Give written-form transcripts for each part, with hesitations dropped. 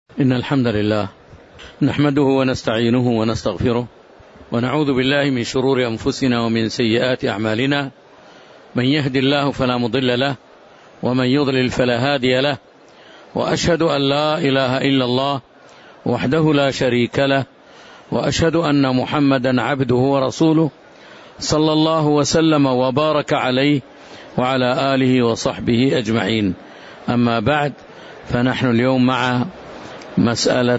إن الحمد لله نحمده ونستعينه ونستغفره ونعوذ بالله من شرور أنفسنا ومن سيئات أعمالنا. من يهد الله فلا مضل له ومن يضلل فلا هادي له، وأشهد أن لا إله إلا الله وحده لا شريك له، وأشهد أن محمدا عبده ورسوله صلى الله وسلم وبارك عليه وعلى آله وصحبه أجمعين. أما بعد، فنحن اليوم مع مسألة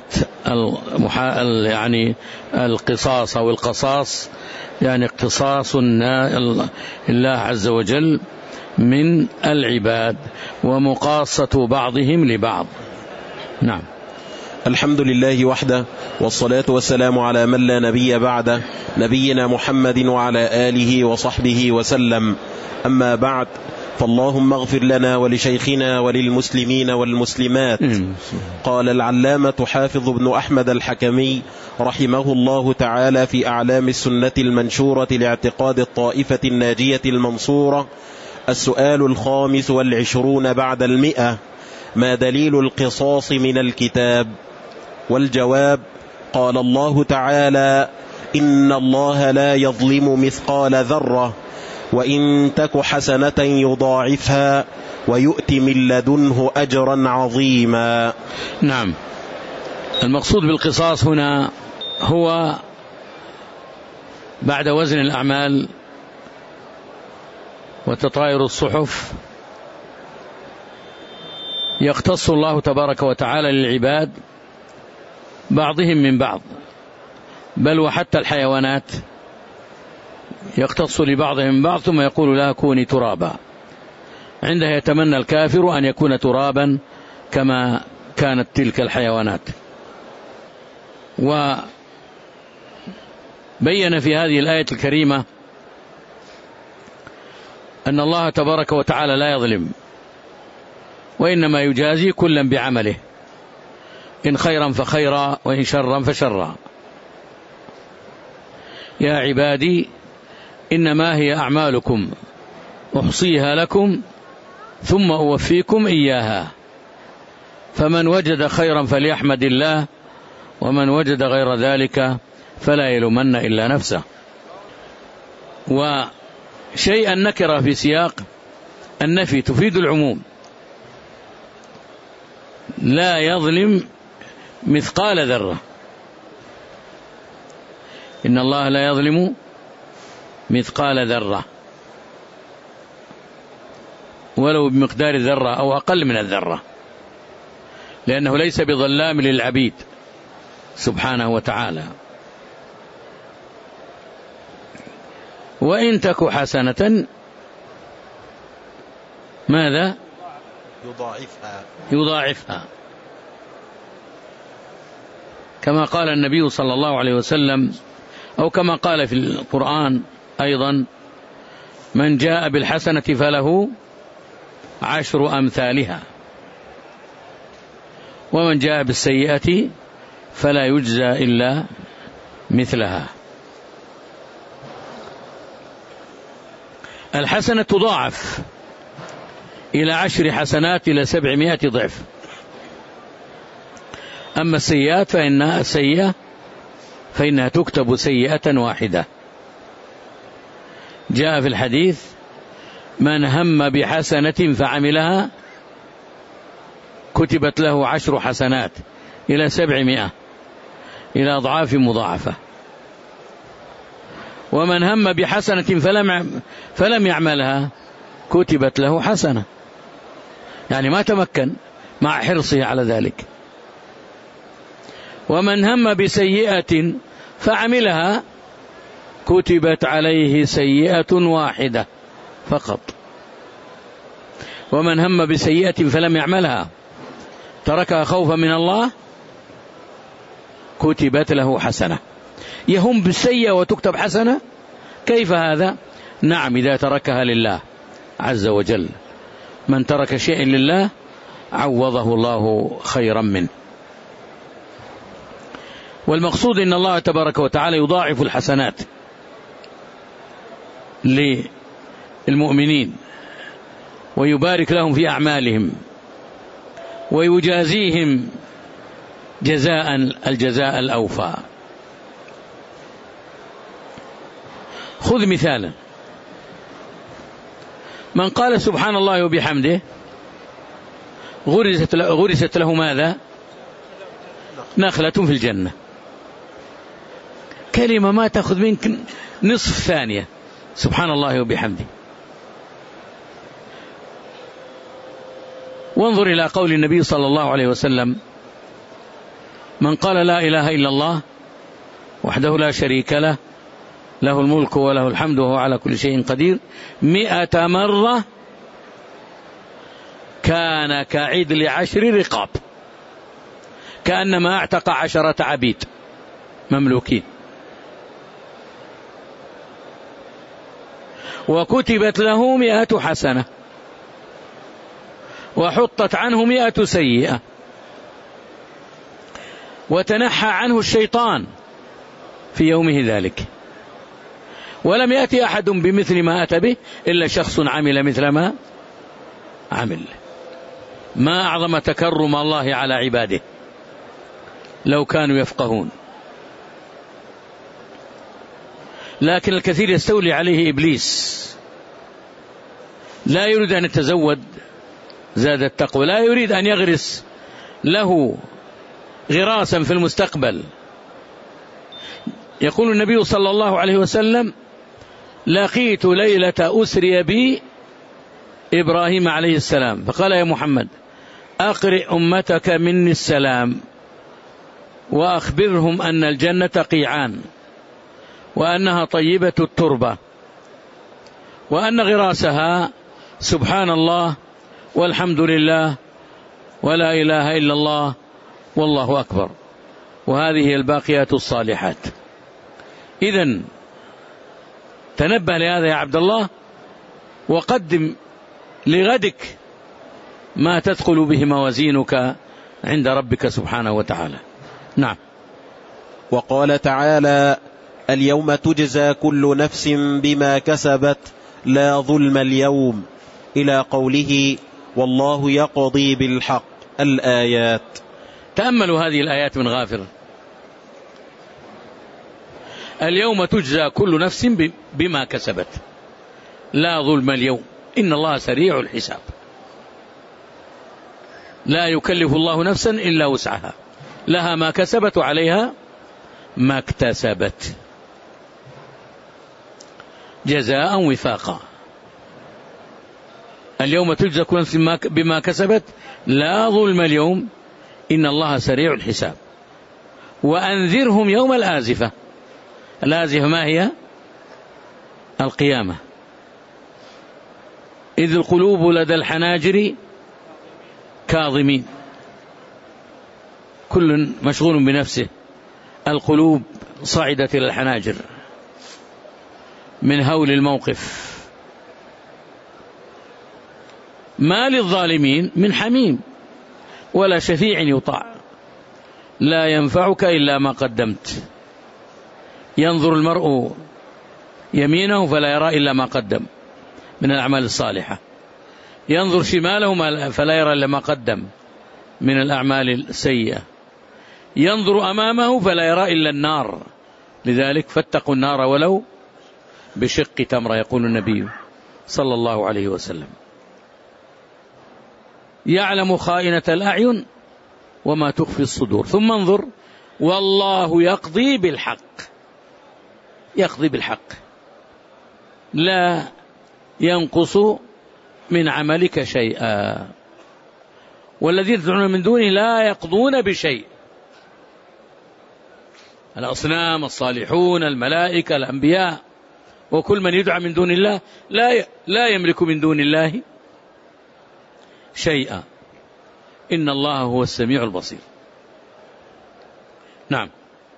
القصاص أو القصاص، يعني اقتصاص الله عز وجل من العباد ومقاصة بعضهم لبعض. نعم. الحمد لله وحده، والصلاة والسلام على من لا نبي بعده، نبينا محمد وعلى آله وصحبه وسلم. أما بعد، فاللهم اغفر لنا ولشيخنا وللمسلمين والمسلمات. قال العلامة حافظ بن أحمد الحكمي رحمه الله تعالى في أعلام السنة المنشورة لاعتقاد الطائفة الناجية المنصورة: السؤال 25 بعد 100: ما دليل القصاص من الكتاب؟ والجواب: قال الله تعالى: إن الله لا يظلم مثقال ذرة، وإن تك حسنة يضاعفها ويؤت من لدنه أجرا عظيما. نعم. المقصود بالقصاص هنا هو بعد وزن الأعمال وتطاير الصحف يختص الله تبارك وتعالى للعباد بعضهم من بعض، بل وحتى الحيوانات يختص لبعضهم من بعض، ثم يقول لها كوني ترابا. عندها يتمنى الكافر أن يكون ترابا كما كانت تلك الحيوانات. وبين في هذه الآية الكريمة أن الله تبارك وتعالى لا يظلم، وإنما يجازي كلا بعمله، إن خيرا فخيرا وإن شرا فشرا. يا عبادي إنما هي أعمالكم أحصيها لكم ثم أوفيكم إياها، فمن وجد خيرا فليحمد الله، ومن وجد غير ذلك فلا يلومن إلا نفسه. وشيئا نكر في سياق النفي تفيد العموم. لا يظلم مثقال ذرة، إن الله لا يظلم مثقال ذرة ولو بمقدار ذرة أو أقل من الذرة، لأنه ليس بظلام للعبيد سبحانه وتعالى. وإن تك حسنة ماذا؟ يضاعفها، كما قال النبي صلى الله عليه وسلم، أو كما قال في القرآن أيضا: من جاء بالحسنة فله 10 أمثالها، ومن جاء بالسيئة فلا يجزى إلا مثلها. الحسنة تضاعف إلى 10 حسنات إلى 700 ضعف. أما السيئات فإنها تكتب سيئة واحدة. جاء في الحديث: من هم بحسنة فعملها كتبت له 10 حسنات إلى 700 إلى أضعاف مضاعفة. ومن هم بحسنة فلم يعملها كتبت له حسنة، يعني ما تمكن مع حرصه على ذلك. ومن هم بسيئة فعملها كتبت عليه سيئة واحدة فقط. ومن هم بسيئة فلم يعملها تركها خوفا من الله كتبت له حسنة. يهم بالسيئة وتكتب حسنة؟ كيف هذا؟ نعم، إذا تركها لله عز وجل. من ترك شيء لله عوضه الله خيرا منه. والمقصود إن الله تبارك وتعالى يضاعف الحسنات للمؤمنين ويبارك لهم في أعمالهم ويجازيهم جزاء الجزاء الأوفى. خذ مثالا: من قال سبحان الله وبحمده غرست له ماذا؟ نخلة في الجنة. كلمة ما تأخذ منك نصف ثانية، سبحان الله وبحمده. وانظر إلى قول النبي صلى الله عليه وسلم: من قال لا إله إلا الله وحده لا شريك له له الملك وله الحمد وهو على كل شيء قدير 100 مرة كان كعدل 10 رقاب، كأنما اعتق 10 عبيد مملوكين. وكتبت له 100 حسنة وحطت عنه 100 سيئة، وتنحى عنه الشيطان في يومه ذلك. ولم يأتي أحد بمثل ما أتى به إلا شخص عمل مثل ما عمل. ما أعظم تكرم الله على عباده لو كانوا يفقهون. لكن الكثير يستولي عليه إبليس، لا يريد أن يتزود زاد التقوى، لا يريد أن يغرس له غراسا في المستقبل. يقول النبي صلى الله عليه وسلم: لقيت ليلة أسري بي إبراهيم عليه السلام فقال: يا محمد أقرئ أمتك مني السلام وأخبرهم أن الجنة قيعان وأنها طيبة التربة وأن غراسها سبحان الله والحمد لله ولا إله إلا الله والله أكبر، وهذه الباقيات الصالحات. إذن تنبه لهذا يا عبد الله، وقدم لغدك ما تثقل به موازينك عند ربك سبحانه وتعالى. نعم. وقال تعالى: اليوم تجزى كل نفس بما كسبت لا ظلم اليوم، إلى قوله: والله يقضي بالحق، الآيات. تأملوا هذه الآيات من غافر. اليوم تجزى كل نفس بما كسبت لا ظلم اليوم إن الله سريع الحساب. لا يكلف الله نفسا إلا وسعها، لها ما كسبت وعليها ما اكتسبت، جزاء وفاقا. اليوم تجزى كل نفس بما كسبت لا ظلم اليوم إن الله سريع الحساب. وأنذرهم يوم الآزفة. الآزفة ما هي؟ القيامة. إذ القلوب لدى الحناجر كاظمين، كل مشغول بنفسه. القلوب صعدت إلى الحناجر من هول الموقف. ما للظالمين من حميم ولا شفيع يطاع لا ينفعك إلا ما قدمت. ينظر المرء يمينه فلا يرى إلا ما قدم من الأعمال الصالحة، ينظر شماله فلا يرى إلا ما قدم من الأعمال السيئة، ينظر أمامه فلا يرى إلا النار. لذلك فاتقوا النار ولو بشق تمرة، يقول النبي صلى الله عليه وسلم. يعلم خائنة الأعين وما تخفي الصدور. ثم انظر: والله يقضي بالحق. يقضي بالحق، لا ينقص من عملك شيئا. والذين تدعون من دونه لا يقضون بشيء. الأصنام، الصالحون، الملائكة، الأنبياء، وكل من يدعى من دون الله لا يملك من دون الله شيئا. إن الله هو السميع البصير. نعم.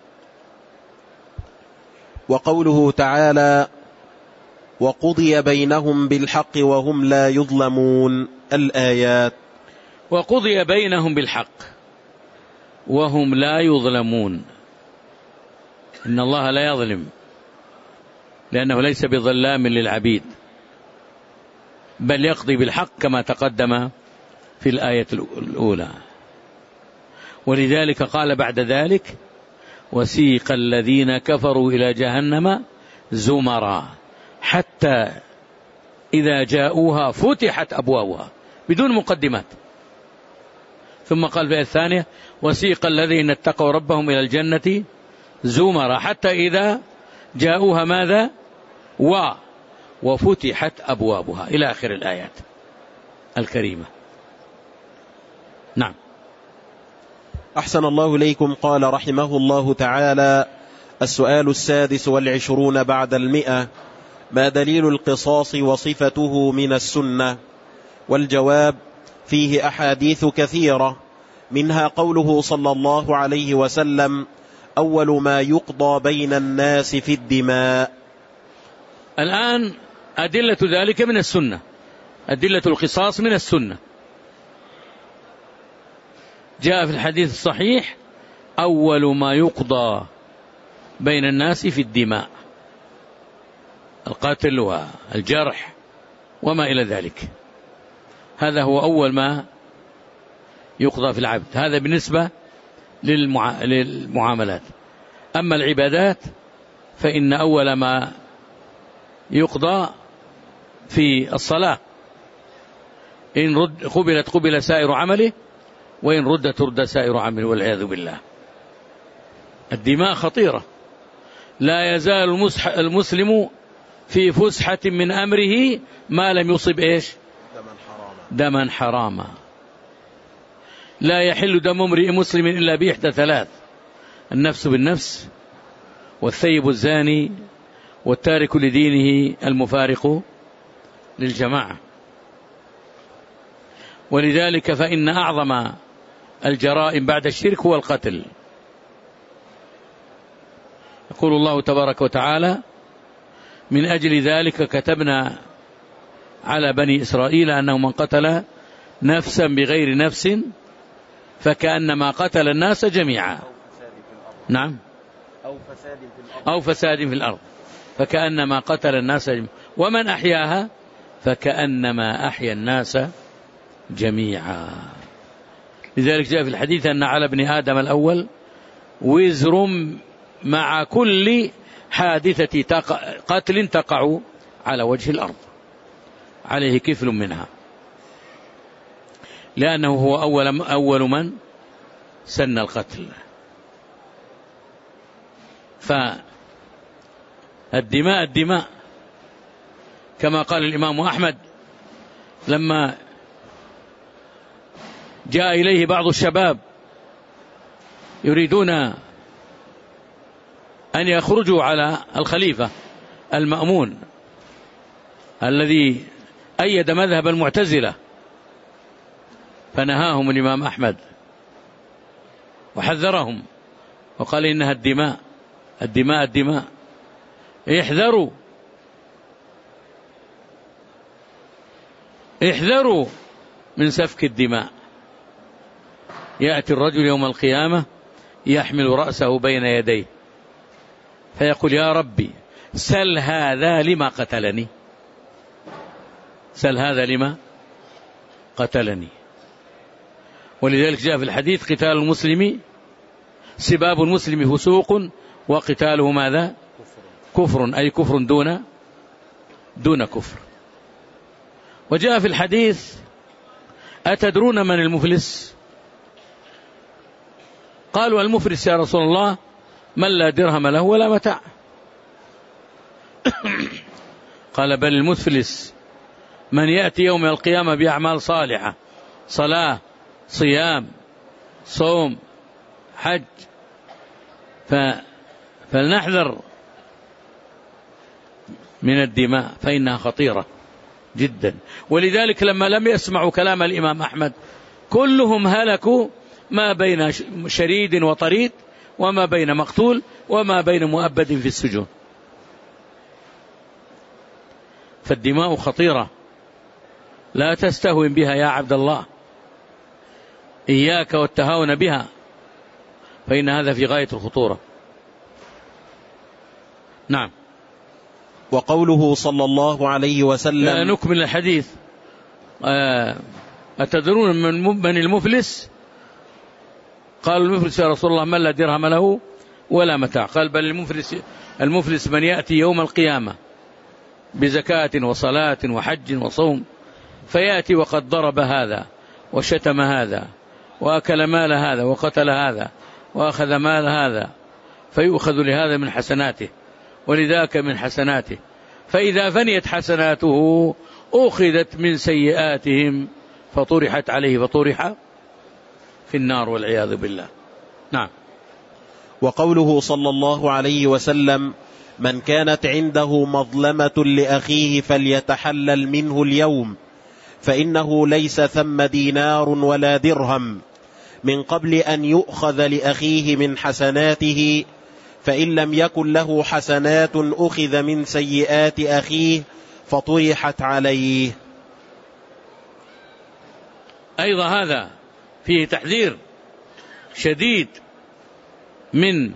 وقوله تعالى: وقضي بينهم بالحق وهم لا يظلمون، الآيات. وقضي بينهم بالحق وهم لا يظلمون. إن الله لا يظلم، لأنه ليس بظلام للعبيد، بل يقضي بالحق كما تقدم في الآية الأولى. ولذلك قال بعد ذلك: وسيق الذين كفروا إلى جهنم زمرا حتى إذا جاءوها فتحت أبوابها، بدون مقدمات. ثم قال في الآية الثانية: وسيق الذين اتقوا ربهم إلى الجنة زمرا حتى إذا جاءوها ماذا؟ وفتحت أبوابها، إلى آخر الآيات الكريمة. نعم. أحسن الله إليكم. قال رحمه الله تعالى: السؤال 26 بعد 100: ما دليل القصاص وصفته من السنة؟ والجواب: فيه أحاديث كثيرة، منها قوله صلى الله عليه وسلم: أول ما يقضى بين الناس في الدماء. الآن أدلة ذلك من السنة، أدلة القصاص من السنة. جاء في الحديث الصحيح: أول ما يقضى بين الناس في الدماء، القتل والجرح وما إلى ذلك، هذا هو أول ما يقضى في العبد. هذا بالنسبة للمعاملات. أما العبادات فإن أول ما يقضى في الصلاة، إن قبلت قبل سائر عمله، وإن ردت رد سائر عمله، والعياذ بالله. الدماء خطيرة، لا يزال المسلم في فسحة من أمره ما لم يصب إيش؟ دما حراما. لا يحل دم امرئ مسلم إلا بإحدى ثلاث: النفس بالنفس، والثيب الزاني، والتارك لدينه المفارق للجماعة. ولذلك فإن أعظم الجرائم بعد الشرك هو القتل. يقول الله تبارك وتعالى: من أجل ذلك كتبنا على بني إسرائيل أنه من قتل نفسا بغير نفس فكأنما قتل الناس جميعا. نعم. أو فساد في الأرض فكأنما قتل الناس جميعا، ومن أحياها فكأنما أحيا الناس جميعا. لذلك جاء في الحديث أن على ابن آدم الأول وزر مع كل حادثة قتل تقع على وجه الأرض، عليه كفل منها، لأنه هو أول من سن القتل. فالدماء كما قال الإمام أحمد لما جاء إليه بعض الشباب يريدون أن يخرجوا على الخليفة المأمون الذي أيد مذهب المعتزلة، فنهاهم الإمام أحمد وحذرهم وقال: إنها الدماء احذروا من سفك الدماء. يأتي الرجل يوم القيامة يحمل رأسه بين يديه فيقول: يا ربي سل هذا لما قتلني، سل هذا لما قتلني. ولذلك جاء في الحديث: قتال المسلم سباب المسلم فسوق وقتاله ماذا؟ كفر، أي كفر دون كفر. وجاء في الحديث: أتدرون من المفلس؟ قالوا: المفلس يا رسول الله من لا درهم له ولا متاع. قال: بل المفلس من يأتي يوم القيامة بأعمال صالحة، صلاة، صيام، صوم، حج. فلنحذر من الدماء فإنها خطيرة جدا. ولذلك لما لم يسمعوا كلام الإمام أحمد كلهم هلكوا، ما بين شريد وطريد، وما بين مقتول، وما بين مؤبد في السجون. فالدماء خطيرة، لا تستهون بها يا عبد الله، إياك والتهاون بها، فإن هذا في غاية الخطورة. نعم. وقوله صلى الله عليه وسلم. نكمل الحديث. أتدرون من المفلس؟ قال المفلس يا رسول الله من لا درهم له ولا متاع؟ قال بل المفلس من يأتي يوم القيامة بزكاة وصلاة وحج وصوم، فيأتي وقد ضرب هذا وشتم هذا وأكل مال هذا وقتل هذا وأخذ مال هذا، فيؤخذ لهذا من حسناته ولذاك من حسناته، فإذا فنيت حسناته أخذت من سيئاتهم فطرحت عليه فطرح في النار والعياذ بالله. نعم. وقوله صلى الله عليه وسلم من كانت عنده مظلمة لأخيه فليتحلل منه اليوم فإنه ليس ثم دينار ولا درهم من قبل أن يؤخذ لأخيه من حسناته، فإن لم يكن له حسنات أخذ من سيئات أخيه فطرحت عليه. أيضا هذا فيه تحذير شديد من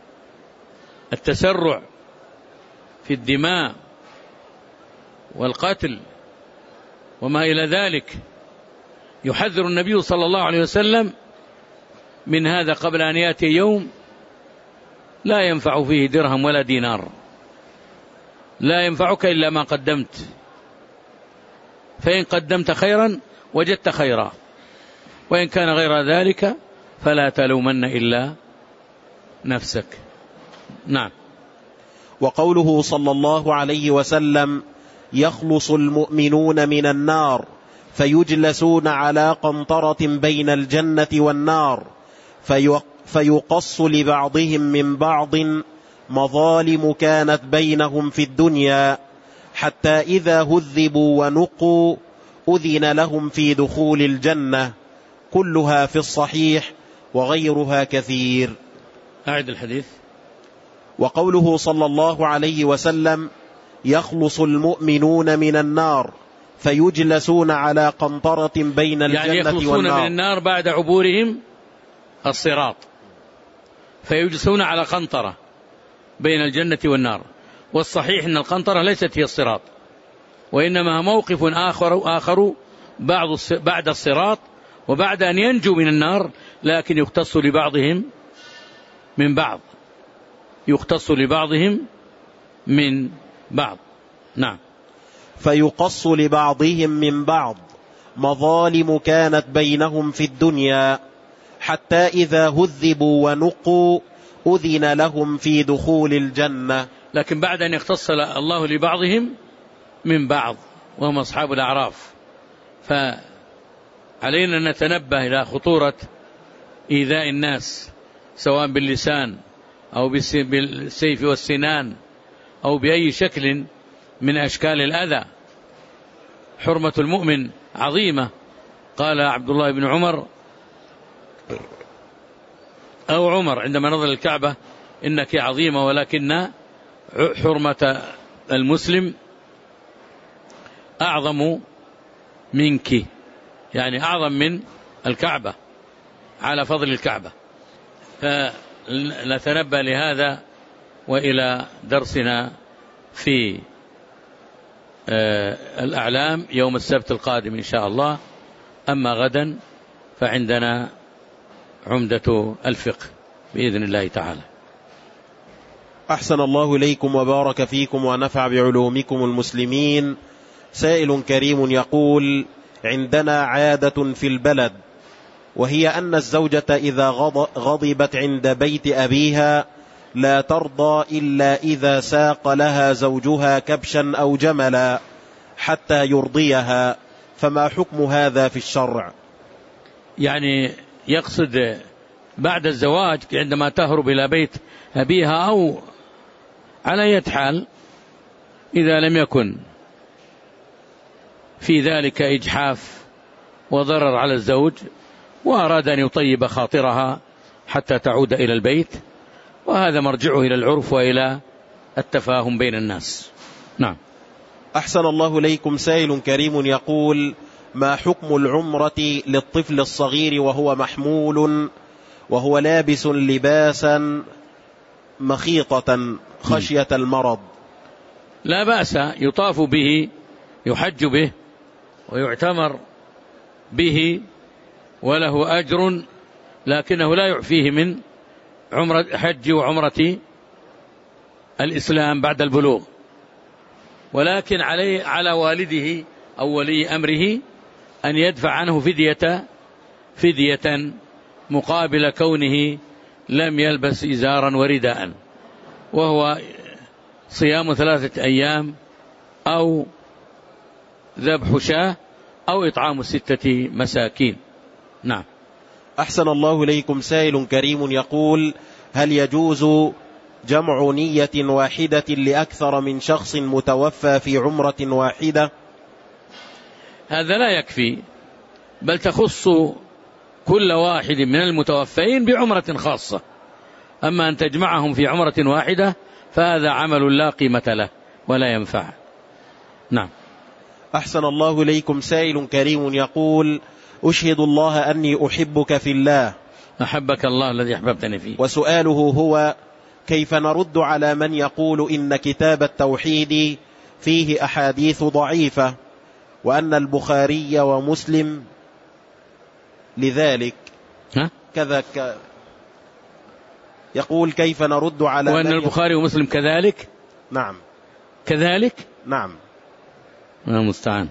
التسرع في الدماء والقتل وما إلى ذلك. يحذر النبي صلى الله عليه وسلم من هذا قبل أن يأتي يوم لا ينفع فيه درهم ولا دينار، لا ينفعك إلا ما قدمت، فإن قدمت خيرا وجدت خيرا، وإن كان غير ذلك فلا تلومن إلا نفسك. نعم. وقوله صلى الله عليه وسلم يخلص المؤمنون من النار فيجلسون على قنطرة بين الجنة والنار فيقص لبعضهم من بعض مظالم كانت بينهم في الدنيا حتى إذا هذبوا ونقوا أذن لهم في دخول الجنة، كلها في الصحيح وغيرها كثير. أعد الحديث. وقوله صلى الله عليه وسلم يخلص المؤمنون من النار فيجلسون على قنطرة بين الجنة يعني يخلصون من النار بعد عبورهم الصراط، فيجلسون على قنطرة بين الجنة والنار. والصحيح أن القنطرة ليست هي الصراط، وإنما موقف آخر بعد الصراط وبعد أن ينجوا من النار، لكن يختص لبعضهم من بعض، يختص لبعضهم من بعض. نعم. فيقص لبعضهم من بعض مظالم كانت بينهم في الدنيا حتى إذا هذبوا ونقوا أذن لهم في دخول الجنة. لكن بعد أن يختص الله لبعضهم من بعض وهم أصحاب الأعراف، فعلينا أن نتنبه إلى خطورة إيذاء الناس سواء باللسان أو بالسيف والسنان أو بأي شكل من أشكال الأذى. حرمة المؤمن عظيمة. قال عبد الله بن عمر أو عمر عندما نظر الكعبة إنك عظيمة ولكن حرمة المسلم أعظم منك، يعني أعظم من الكعبة على فضل الكعبة. فنتنبه لهذا وإلى درسنا في الأعلام يوم السبت القادم إن شاء الله. أما غدا فعندنا عمدة الفقه بإذن الله تعالى. أحسن الله إليكم وبارك فيكم ونفع بعلومكم المسلمين. سائل كريم يقول عندنا عادة في البلد، وهي أن الزوجة إذا غضبت عند بيت أبيها لا ترضى إلا إذا ساق لها زوجها كبشا أو جملا حتى يرضيها، فما حكم هذا في الشرع؟ يعني يقصد بعد الزواج عندما تهرب إلى بيت أبيها، أو على أي حال إذا لم يكن في ذلك إجحاف وضرر على الزوج وأراد أن يطيب خاطرها حتى تعود إلى البيت، وهذا مرجعه إلى العرف وإلى التفاهم بين الناس. نعم. أحسن الله إليكم. سائل كريم يقول ما حكم العمرة للطفل الصغير وهو محمول وهو لابس لباسا مخيطة خشية المرض؟ لا بأس، يطاف به، يحج به ويعتمر به وله أجر لكنه لا يعفيه من حج وعمرة الإسلام بعد البلوغ، ولكن على والده أو ولي أمره أن يدفع عنه فدية مقابل كونه لم يلبس إزارا ورداء، وهو صيام 3 أيام أو ذبح شاة أو إطعام 6 مساكين. نعم. أحسن الله إليكم. سائل كريم يقول: هل يجوز جمع نية واحدة لأكثر من شخص متوفى في عمرة واحدة؟ هذا لا يكفي، بل تخص كل واحد من المتوفين بعمرة خاصة. أما أن تجمعهم في عمرة واحدة فهذا عمل لا قيمة له ولا ينفع. نعم. أحسن الله إليكم. سائل كريم يقول: أشهد الله أني أحبك في الله. أحبك الله الذي أحببتني فيه. وسؤاله هو: كيف نرد على من يقول إن كتاب التوحيد فيه أحاديث ضعيفة وأن البخاري ومسلم لذلك كذا يقول كيف نرد على وأن البخاري ومسلم كذلك؟ نعم. كذلك؟ نعم. المستعان.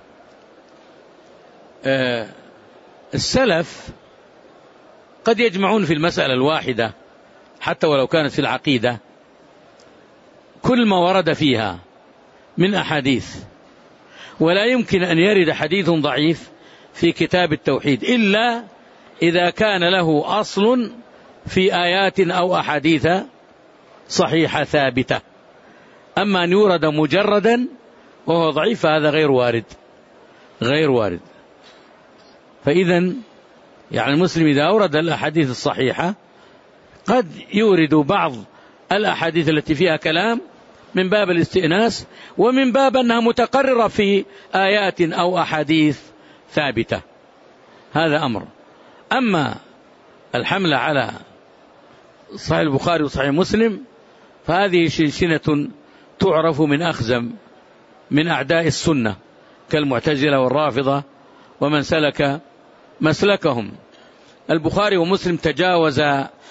السلف قد يجمعون في المسألة الواحدة حتى ولو كانت في العقيدة كل ما ورد فيها من أحاديث، ولا يمكن أن يرد حديث ضعيف في كتاب التوحيد إلا إذا كان له أصل في آيات أو أحاديث صحيحة ثابتة. أما أن يورد مجردا وهو ضعيف هذا غير وارد. فإذا يعني المسلم إذا أورد الأحاديث الصحيحة قد يورد بعض الأحاديث التي فيها كلام من باب الاستئناس ومن باب أنها متقررة في آيات أو أحاديث ثابتة. هذا أمر. أما الحملة على صحيح البخاري وصحيح مسلم فهذه شنشنة تعرف من أخزم من أعداء السنة كالمعتزلة والرافضة ومن سلك مسلكهم. البخاري ومسلم تجاوز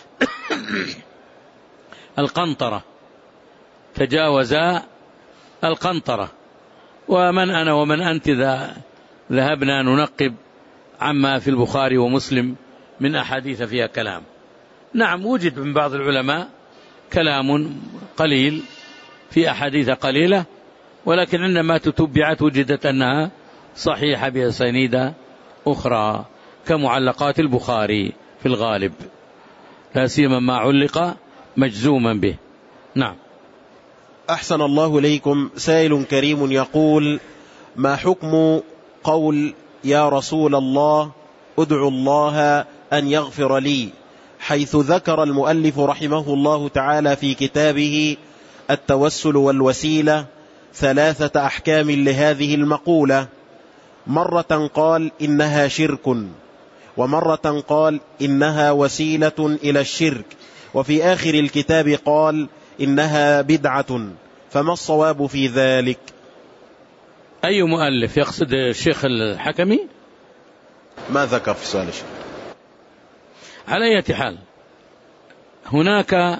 القنطرة، ومن أنا ومن أنت ذهبنا ننقب عما في البخاري ومسلم من أحاديث فيها كلام. نعم وجد من بعض العلماء كلام قليل في أحاديث قليلة، ولكن عندما تتبعت وجدت أنها صحيحة بأسانيد أخرى كمعلقات البخاري في الغالب، لا سيما ما علق مجزوما به. نعم. أحسن الله إليكم. سائل كريم يقول: ما حكم قول يا رسول الله ادعو الله أن يغفر لي، حيث ذكر المؤلف رحمه الله تعالى في كتابه التوسل والوسيلة 3 أحكام لهذه المقولة. مرة قال إنها شرك، ومرة قال إنها وسيلة إلى الشرك، وفي آخر الكتاب قال إنها بدعة، فما الصواب في ذلك؟ أي مؤلف يقصد؟ الشيخ الحكمي؟ ما ذكر في سؤال الشيخ. على أي حال هناك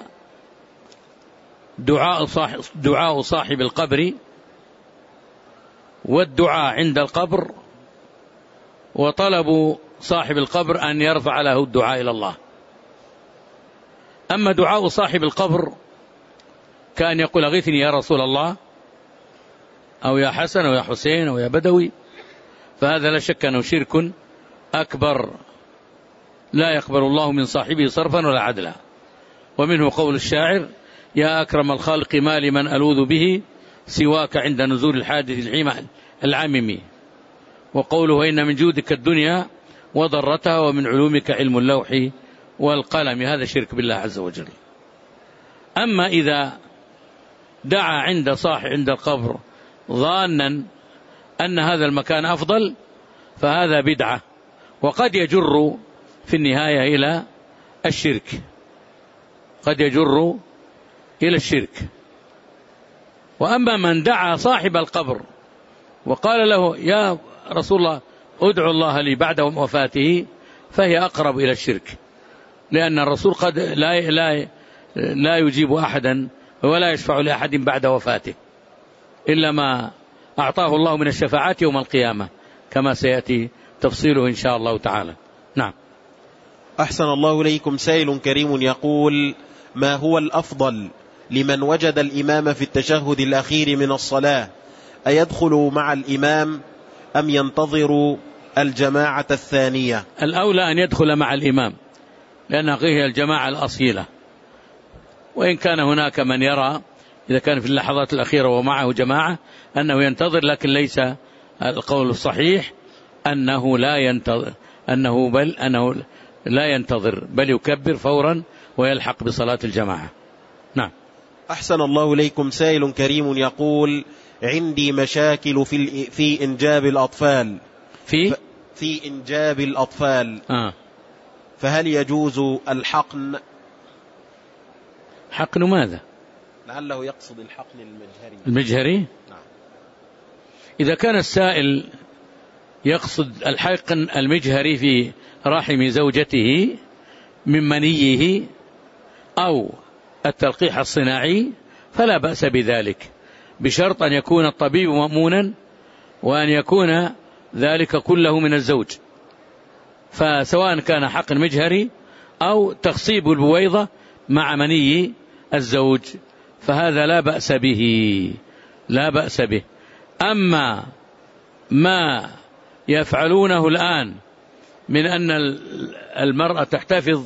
دعاء صاحب القبر والدعاء عند القبر، وطلب صاحب القبر أن يرفع له الدعاء إلى الله. أما دعاء صاحب القبر كان يقول أغيثني يا رسول الله أو يا حسن أو يا حسين أو يا بدوي، فهذا لا شك أنه شرك أكبر لا يقبل الله من صاحبه صرفا ولا عدلا. ومنه قول الشاعر: يا أكرم الخلق ما لمن ألوذ به سواك عند نزول الحادث العامم. وقوله: إن من جودك الدنيا وضرتها ومن علومك علم اللوح والقلم. هذا شرك بالله عز وجل. أما إذا دعا عند القبر ظانا أن هذا المكان أفضل فهذا بدعة، وقد يجر في النهاية إلى الشرك. وأما من دعا صاحب القبر وقال له يا رسول الله ادعو الله لي بعد وفاته فهي أقرب إلى الشرك، لأن الرسول قد لا يجيب أحدا ولا يشفع لأحد بعد وفاته إلا ما أعطاه الله من الشفاعات يوم القيامة كما سيأتي تفصيله إن شاء الله تعالى. نعم. أحسن الله إليكم. سائل كريم يقول: ما هو الأفضل لمن وجد الإمام في التشهد الأخير من الصلاة؟ أيدخل مع الإمام أم ينتظر الجماعة الثانية؟ الأولى أن يدخل مع الإمام لأنها هي الجماعة الأصيلة، وإن كان هناك من يرى إذا كان في اللحظات الأخيرة ومعه جماعة أنه ينتظر، لكن ليس القول الصحيح أنه لا ينتظر بل يكبر فورا ويلحق بصلاة الجماعة. نعم. أحسن الله إليكم. سائل كريم يقول: عندي مشاكل في إنجاب الأطفال في إنجاب الأطفال فهل يجوز الحقن؟ حقن ماذا؟ لعله يقصد الحقن المجهري. نعم. إذا كان السائل يقصد الحقن المجهري في رحم زوجته من منيه أو التلقيح الصناعي فلا بأس بذلك، بشرط أن يكون الطبيب مأمونا وأن يكون ذلك كله من الزوج. فسواء كان حقن مجهري أو تخصيب البويضة مع مني الزوج فهذا لا بأس به. أما ما يفعلونه الآن من أن المرأة تحتفظ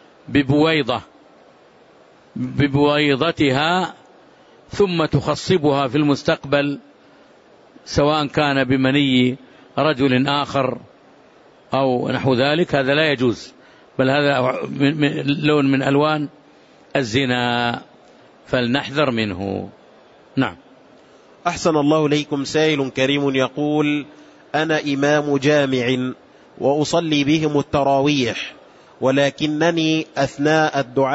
ببويضتها ثم تخصبها في المستقبل سواء كان بمني رجل آخر أو نحو ذلك، هذا لا يجوز، بل هذا لون من ألوان الزنا فلنحذر منه. نعم. أحسن الله إليكم. سائل كريم يقول: أنا إمام جامع وأصلي بهم التراويح، ولكنني أثناء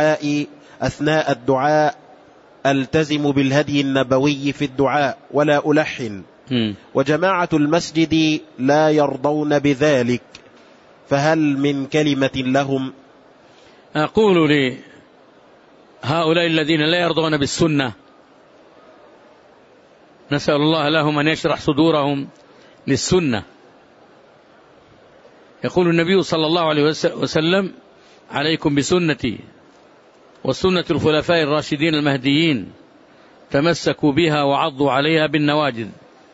الدعاء ألتزم بالهدي النبوي في الدعاء ولا ألحن، وجماعة المسجد لا يرضون بذلك، فهل من كلمة لهم؟ أقول لهؤلاء الذين لا يرضون بالسنة نسأل الله لهم أن يشرح صدورهم للسنة. يقول النبي صلى الله عليه وسلم: عليكم بسنتي وسنة الخلفاء الراشدين المهديين، تمسكوا بها وعضوا عليها بالنواجذ.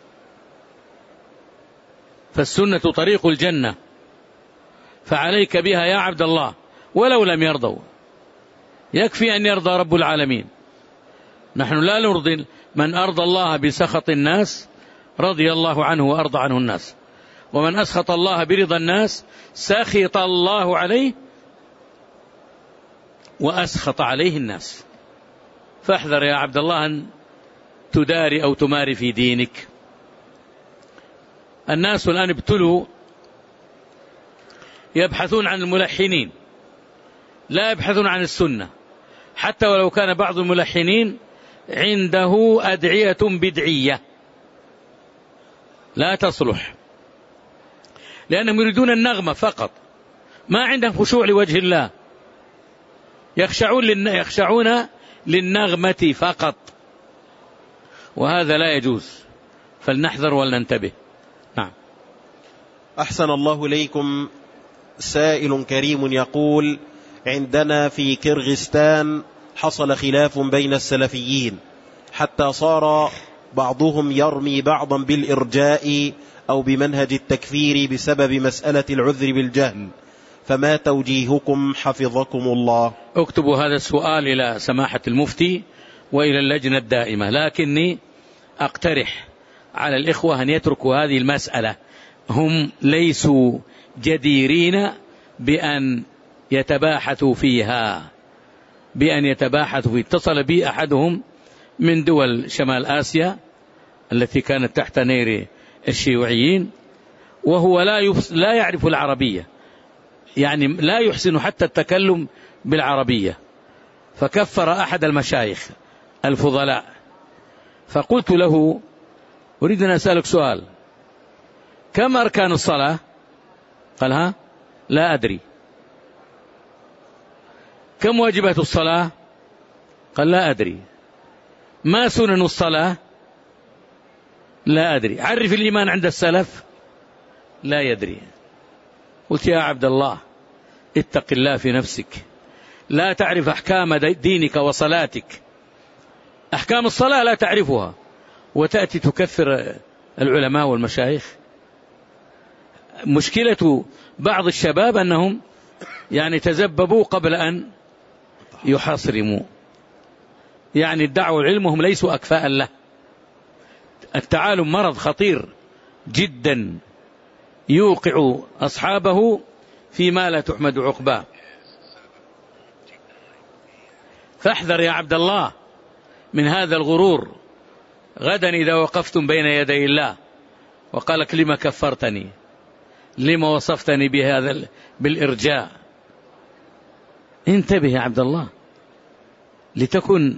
فالسنة طريق الجنة، فعليك بها يا عبد الله ولو لم يرضوا، يكفي أن يرضى رب العالمين. نحن لا نرضي من أرضى الله بسخط الناس رضي الله عنه وأرضى عنه الناس، ومن أسخط الله برضا الناس سخط الله عليه وأسخط عليه الناس. فاحذر يا عبد الله أن تداري أو تماري في دينك. الناس الآن ابتلوا يبحثون عن الملحنين، لا يبحثون عن السنة، حتى ولو كان بعض الملحنين عنده أدعية بدعية لا تصلح، لأنهم يريدون النغمة فقط، ما عندهم خشوع لوجه الله، يخشعون للنغمة فقط، وهذا لا يجوز، فلنحذر ولننتبه. نعم. أحسن الله إليكم. سائل كريم يقول: عندنا في كرغستان حصل خلاف بين السلفيين حتى صار بعضهم يرمي بعضا بالإرجاء أو بمنهج التكفير بسبب مسألة العذر بالجهل، فما توجيهكم حفظكم الله؟ اكتبوا هذا السؤال إلى سماحة المفتي وإلى اللجنة الدائمة، لكني أقترح على الإخوة أن يتركوا هذه المسألة، هم ليسوا جديرين بأن يتباحثوا فيها. اتصل بي أحدهم من دول شمال آسيا التي كانت تحت نير الشيوعيين، وهو لا يعرف العربية، يعني لا يحسن حتى التكلم بالعربية، فكفر أحد المشايخ الفضلاء. فقلت له: أريد أن أسألك سؤال، كم أركان الصلاة؟ قال: لا أدري. كم واجبات الصلاة؟ قال لا أدري. ما سنن الصلاة؟ لا أدري. عرف الإيمان عند السلف؟ لا يدري. قلت يا عبد الله اتق الله في نفسك، لا تعرف أحكام دينك وصلاتك، أحكام الصلاة لا تعرفها، وتأتي تكثر العلماء والمشايخ. مشكلة بعض الشباب أنهم يعني تزببوا قبل أن يحصرموا، يعني ادعوا العلم وهم ليسوا أكفاء له. التعالم مرض خطير جدا يوقع أصحابه فيما لا تحمد عقباه. فاحذر يا عبد الله من هذا الغرور. غدا إذا وقفتم بين يدي الله وقالك لما كفرتني، لما وصفتني بهذا بالإرجاء، انتبه يا عبد الله لتكن.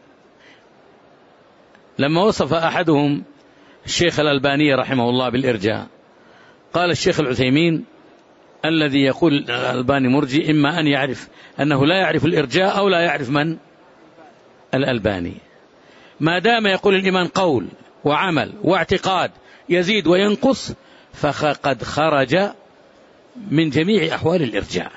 لما وصف أحدهم الشيخ الألباني رحمه الله بالإرجاء، قال الشيخ العثيمين الذي يقول الألباني مرجي إما أن يعرف أنه لا يعرف الإرجاء أو لا يعرف من الألباني. ما دام يقول الإيمان قول وعمل واعتقاد يزيد وينقص، فقد خرج من جميع أحوال الإرجاء.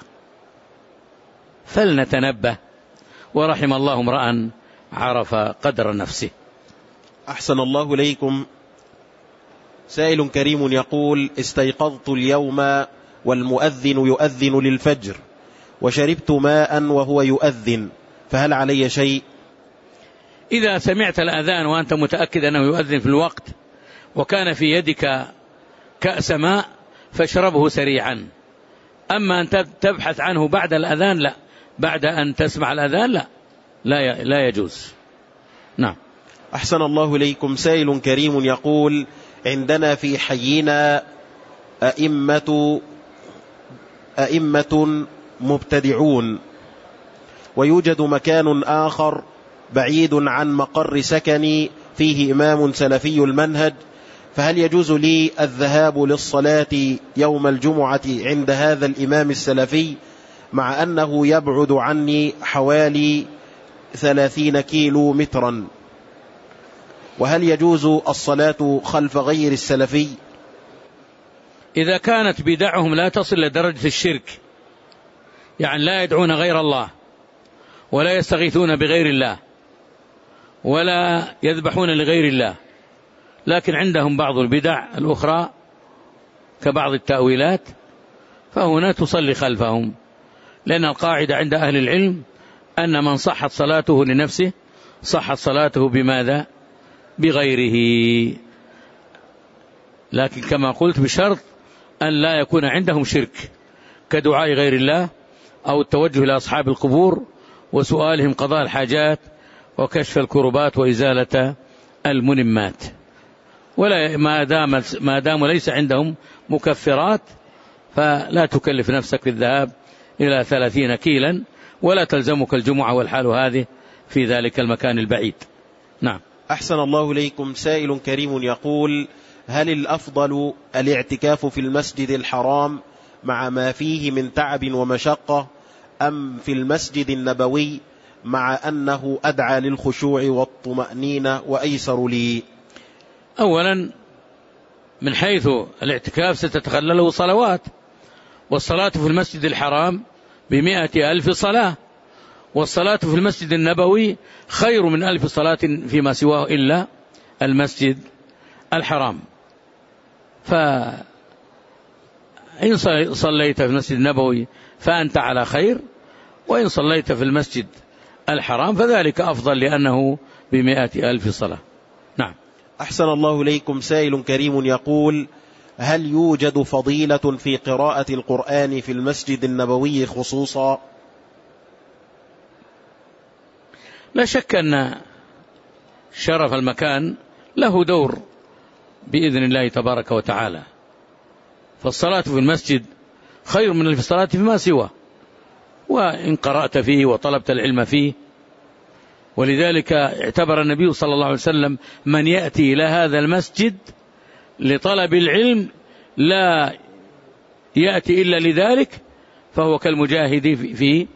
فلنتنبه، ورحم الله امرأ عرف قدر نفسه. أحسن الله إليكم. سائل كريم يقول: استيقظت اليوم والمؤذن يؤذن للفجر، وشربت ماء وهو يؤذن، فهل علي شيء؟ إذا سمعت الأذان وأنت متأكد أنه يؤذن في الوقت وكان في يدك كأس ماء فاشربه سريعا. أما أن تبحث عنه بعد الأذان لا، بعد أن تسمع الأذان لا يجوز. نعم. أحسن الله إليكم. سائل كريم يقول: عندنا في حينا أئمة مبتدعون، ويوجد مكان آخر بعيد عن مقر سكني فيه إمام سلفي المنهج، فهل يجوز لي الذهاب للصلاة يوم الجمعة عند هذا الإمام السلفي مع أنه يبعد عني حوالي 30 كيلو مترا؟ وهل يجوز الصلاة خلف غير السلفي؟ إذا كانت بدعهم لا تصل لدرجة الشرك، يعني لا يدعون غير الله ولا يستغيثون بغير الله ولا يذبحون لغير الله، لكن عندهم بعض البدع الأخرى كبعض التأويلات، فهنا تصلي خلفهم، لأن القاعدة عند أهل العلم أن من صحت صلاته لنفسه صحت صلاته بماذا؟ بغيره. لكن كما قلت بشرط أن لا يكون عندهم شرك كدعاء غير الله أو التوجه إلى أصحاب القبور وسؤالهم قضاء الحاجات وكشف الكربات وإزالة المنمات. ولا ما دام ليس عندهم مكفرات فلا تكلف نفسك بالذهاب إلى 30 كيلا، ولا تلزمك الجمعة والحال هذه في ذلك المكان البعيد. نعم. أحسن الله إليكم. سائل كريم يقول: هل الأفضل الاعتكاف في المسجد الحرام مع ما فيه من تعب ومشقة، أم في المسجد النبوي مع أنه أدعى للخشوع والطمأنينة وأيسر لي؟ أولا من حيث الاعتكاف ستتخلله صلوات، والصلاة في المسجد الحرام ب100,000 صلاة، والصلاة في المسجد النبوي خير من 1000 صلاة فيما سواه إلا المسجد الحرام. فإن صليت في المسجد النبوي فأنت على خير، وإن صليت في المسجد الحرام فذلك أفضل لأنه ب100,000 صلاة. نعم. أحسن الله إليكم. سائل كريم يقول: هل يوجد فضيلة في قراءة القرآن في المسجد النبوي خصوصا؟ لا شك أن شرف المكان له دور بإذن الله تبارك وتعالى، فالصلاة في المسجد خير من الصلاة فيما سواه، وإن قرأت فيه وطلبت العلم فيه. ولذلك اعتبر النبي صلى الله عليه وسلم من يأتي إلى هذا المسجد لطلب العلم لا يأتي إلا لذلك فهو كالمجاهد في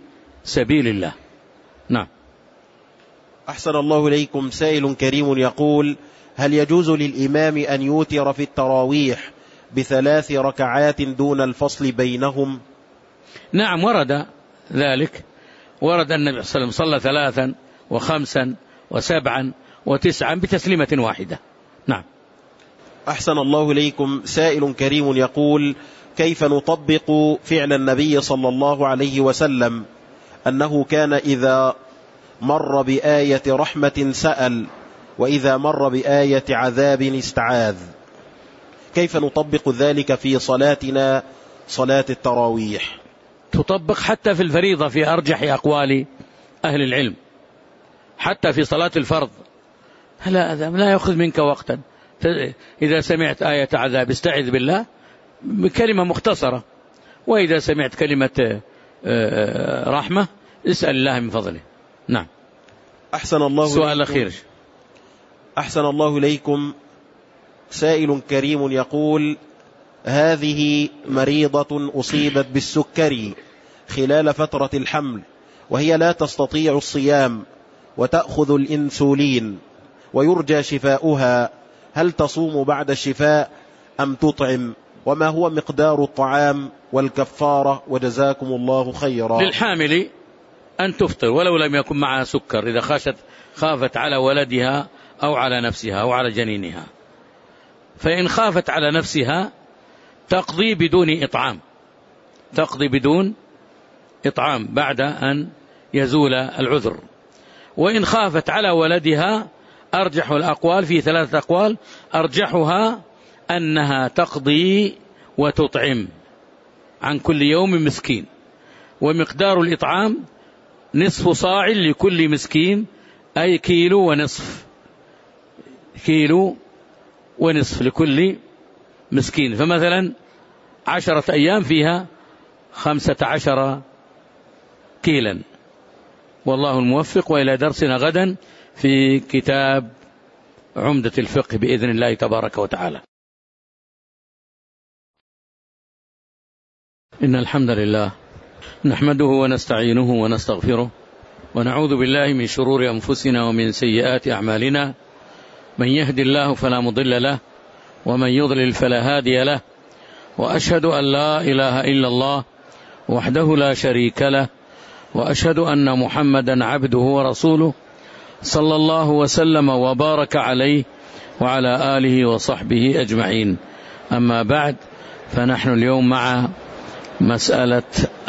سبيل الله. نعم. أحسن الله إليكم. سائل كريم يقول: هل يجوز للإمام أن يوتر في التراويح ب3 ركعات دون الفصل بينهم؟ نعم، ورد ذلك. ورد النبي صلى الله عليه وسلم صلى 3 و5 و7 و9 بتسليمة واحدة. نعم. أحسن الله إليكم. سائل كريم يقول: كيف نطبق فعل النبي صلى الله عليه وسلم أنه كان إذا مر بآية رحمة سأل، وإذا مر بآية عذاب استعاذ؟ كيف نطبق ذلك في صلاتنا، صلاة التراويح؟ تطبق حتى في الفريضة في أرجح أقوال أهل العلم، حتى في صلاة الفرض. لا يأخذ منك وقتا. إذا سمعت آية عذاب استعذ بالله بكلمة مختصرة، وإذا سمعت كلمة رحمة اسأل الله من فضله. نعم. أحسن الله إليكم. سؤال أخير. أحسن الله إليكم. سائل كريم يقول: هذه مريضة أصيبت بالسكري خلال فترة الحمل، وهي لا تستطيع الصيام وتأخذ الإنسولين ويرجى شفاؤها، هل تصوم بعد الشفاء أم تطعم؟ وما هو مقدار الطعام والكفارة؟ وجزاكم الله خيرا. للحامل أن تفطر ولو لم يكن معها سكر، إذا خافت على ولدها أو على نفسها أو على جنينها. فإن خافت على نفسها تقضي بدون إطعام بعد أن يزول العذر. وإن خافت على ولدها أرجح الأقوال، في 3 أقوال، أرجحها أنها تقضي وتطعم عن كل يوم مسكين، ومقدار الإطعام نصف صاع لكل مسكين، أي كيلو ونصف لكل مسكين. فمثلا 10 أيام فيها 15 كيلا. والله الموفق. وإلى درسنا غدا في كتاب عمدة الفقه بإذن الله تبارك وتعالى. إن الحمد لله نحمده ونستعينه ونستغفره، ونعوذ بالله من شرور أنفسنا ومن سيئات أعمالنا. من يهد الله فلا مضل له، ومن يضلل فلا هادي له. وأشهد أن لا إله إلا الله وحده لا شريك له، وأشهد أن محمدا عبده ورسوله، صلى الله وسلم وبارك عليه وعلى آله وصحبه أجمعين. أما بعد، فنحن اليوم مع مسألة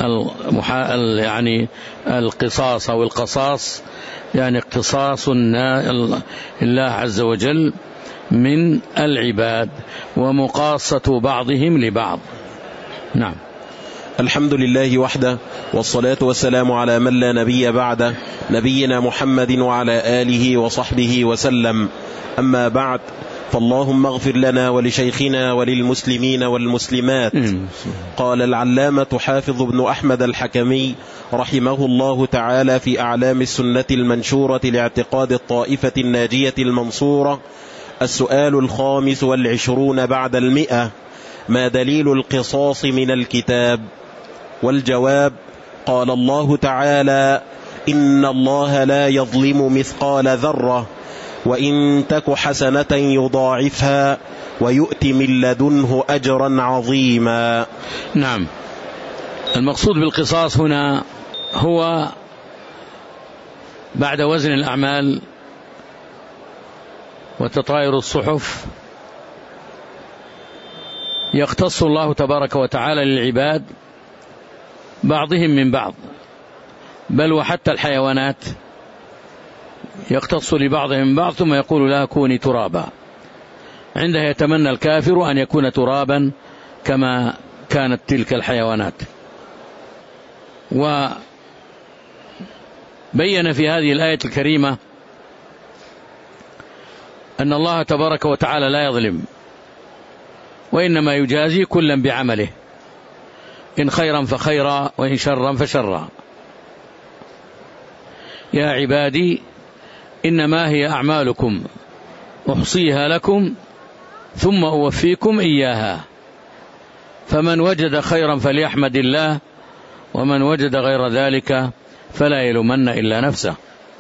القصاص أو القصاص، يعني اقتصاص الله عز وجل من العباد ومقاصة بعضهم لبعض. نعم. الحمد لله وحده، والصلاة والسلام على من لا نبي بعده، نبينا محمد وعلى آله وصحبه وسلم. أما بعد، فاللهم اغفر لنا ولشيخنا وللمسلمين والمسلمات. قال العلامة حافظ بن أحمد الحكمي رحمه الله تعالى في أعلام السنة المنشورة لاعتقاد الطائفة الناجية المنصورة: السؤال 25 بعد 100: ما دليل القصاص من الكتاب؟ والجواب: قال الله تعالى: إن الله لا يظلم مثقال ذرة، وإن تك حسنة يضاعفها ويؤت من لدنه أجرا عظيما. نعم. المقصود بالقصاص هنا هو بعد وزن الأعمال وتطاير الصحف يقتص الله تبارك وتعالى للعباد بعضهم من بعض، بل وحتى الحيوانات يقتص لبعضهم من بعض، ثم يقول لها كوني ترابا. عندها يتمنى الكافر أن يكون ترابا كما كانت تلك الحيوانات. وبين في هذه الآية الكريمة أن الله تبارك وتعالى لا يظلم، وإنما يجازي كلا بعمله، إن خيرا فخيرا وإن شرا فشرا. يا عبادي إنما هي أعمالكم أحصيها لكم ثم أوفيكم إياها، فمن وجد خيرا فليحمد الله، ومن وجد غير ذلك فلا يلومن إلا نفسه.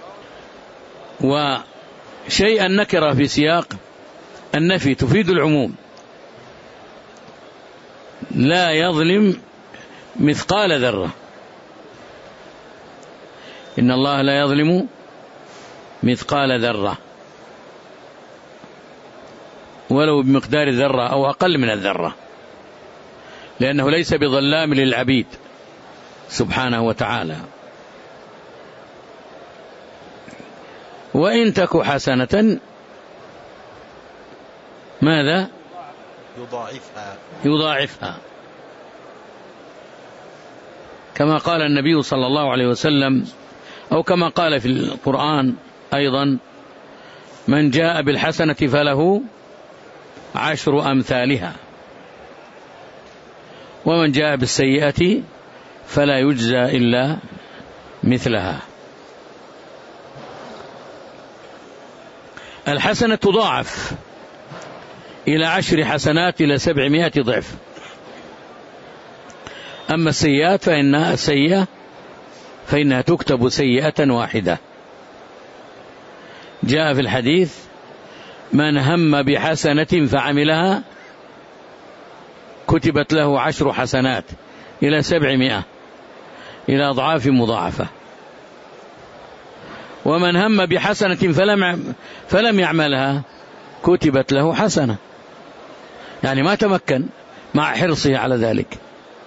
وشيئا نكرة في سياق النفي تفيد العموم، لا يظلم مثقال ذرة. إن الله لا يظلم مثقال ذرة ولو بمقدار الذرة أو أقل من الذرة، لأنه ليس بظلام للعبيد سبحانه وتعالى. وإن تك حسنة ماذا؟ يضاعفها، كما قال النبي صلى الله عليه وسلم، أو كما قال في القرآن أيضا: من جاء بالحسنة فله 10 أمثالها، ومن جاء بالسيئة فلا يجزى إلا مثلها. الحسنة تضاعف إلى 10 حسنات إلى 700 ضعف. أما السيئات فإنها تكتب سيئة واحدة. جاء في الحديث: من هم بحسنة فعملها كتبت له 10 حسنات إلى 700 إلى أضعاف مضاعفة. ومن هم بحسنة فلم يعملها كتبت له حسنة، يعني ما تمكن مع حرصه على ذلك.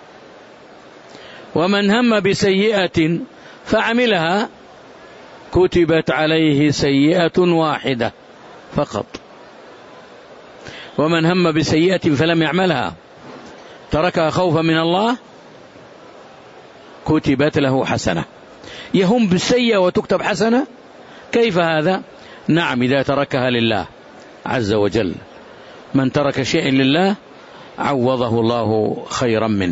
ومن هم بسيئة فعملها كتبت عليه سيئة واحدة فقط. ومن هم بسيئة فلم يعملها تركها خوفا من الله كتبت له حسنة. يهم بالسيئة وتكتب حسنة؟ كيف هذا؟ نعم، إذا تركها لله عز وجل. من ترك شيء لله عوضه الله خيرا منه.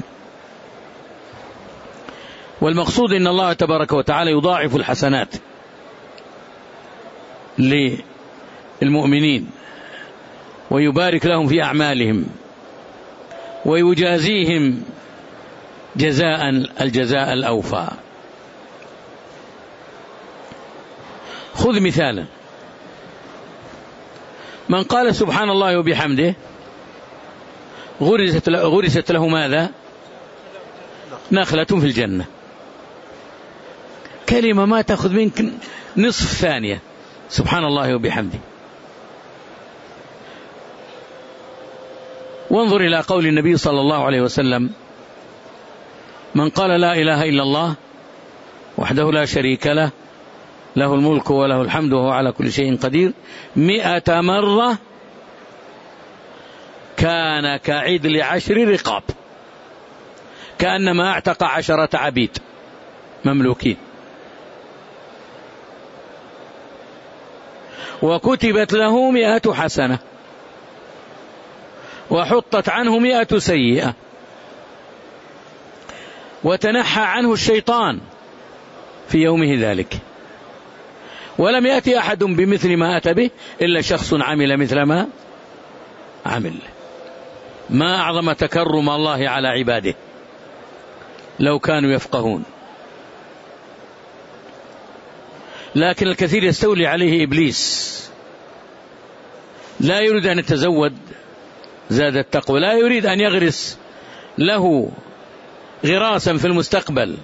والمقصود إن الله تبارك وتعالى يضاعف الحسنات للمؤمنين ويبارك لهم في أعمالهم ويجازيهم الجزاء الأوفى. خذ مثالا: من قال سبحان الله وبحمده غرست له ماذا؟ نخلة في الجنة. كلمة ما تأخذ منك نصف ثانية، سبحان الله وبحمده. وانظر إلى قول النبي صلى الله عليه وسلم: من قال لا إله إلا الله وحده لا شريك له له الملك وله الحمد وهو على كل شيء قدير 100 مرة كان كعدل 10 رقاب، كأنما اعتق 10 عبيد مملوكين. وكتبت له 100 حسنة وحطت عنه 100 سيئة، وتنحى عنه الشيطان في يومه ذلك. ولم يأتي أحد بمثل ما أتى به إلا شخص عمل مثل ما عمل. ما أعظم تكرم الله على عباده لو كانوا يفقهون. لكن الكثير يستولي عليه إبليس، لا يريد أن يتزود زاد التقوى، لا يريد أن يغرس له غراسا في المستقبل.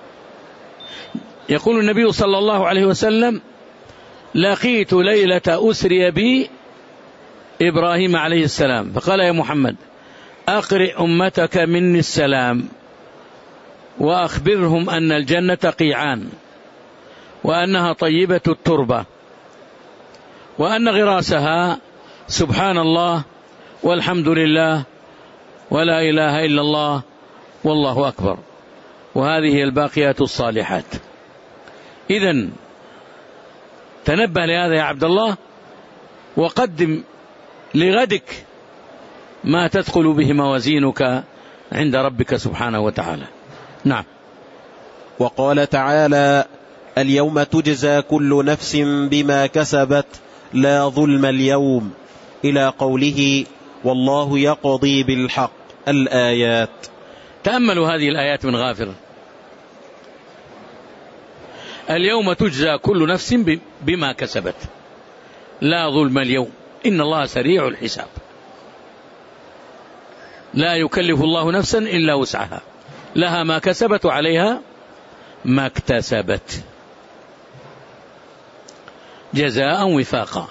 يقول النبي صلى الله عليه وسلم: لقيت ليلة أسري بي إبراهيم عليه السلام فقال: يا محمد أقرئ أمتك مني السلام وأخبرهم أن الجنة قيعان وأنها طيبة التربة وأن غراسها سبحان الله والحمد لله ولا إله إلا الله والله أكبر، وهذه هي الباقيات الصالحات. إذن تنبه لهذا يا عبد الله، وقدم لغدك ما تثقل به موازينك عند ربك سبحانه وتعالى. نعم. وقال تعالى: اليوم تجزى كل نفس بما كسبت لا ظلم اليوم، إلى قوله: والله يقضي بالحق، الآيات. تأملوا هذه الآيات من غافر. اليوم تجزى كل نفس بما كسبت لا ظلم اليوم إن الله سريع الحساب. لا يكلف الله نفسا إلا وسعها لها ما كسبت وعليها ما اكتسبت جزاء وفاقا.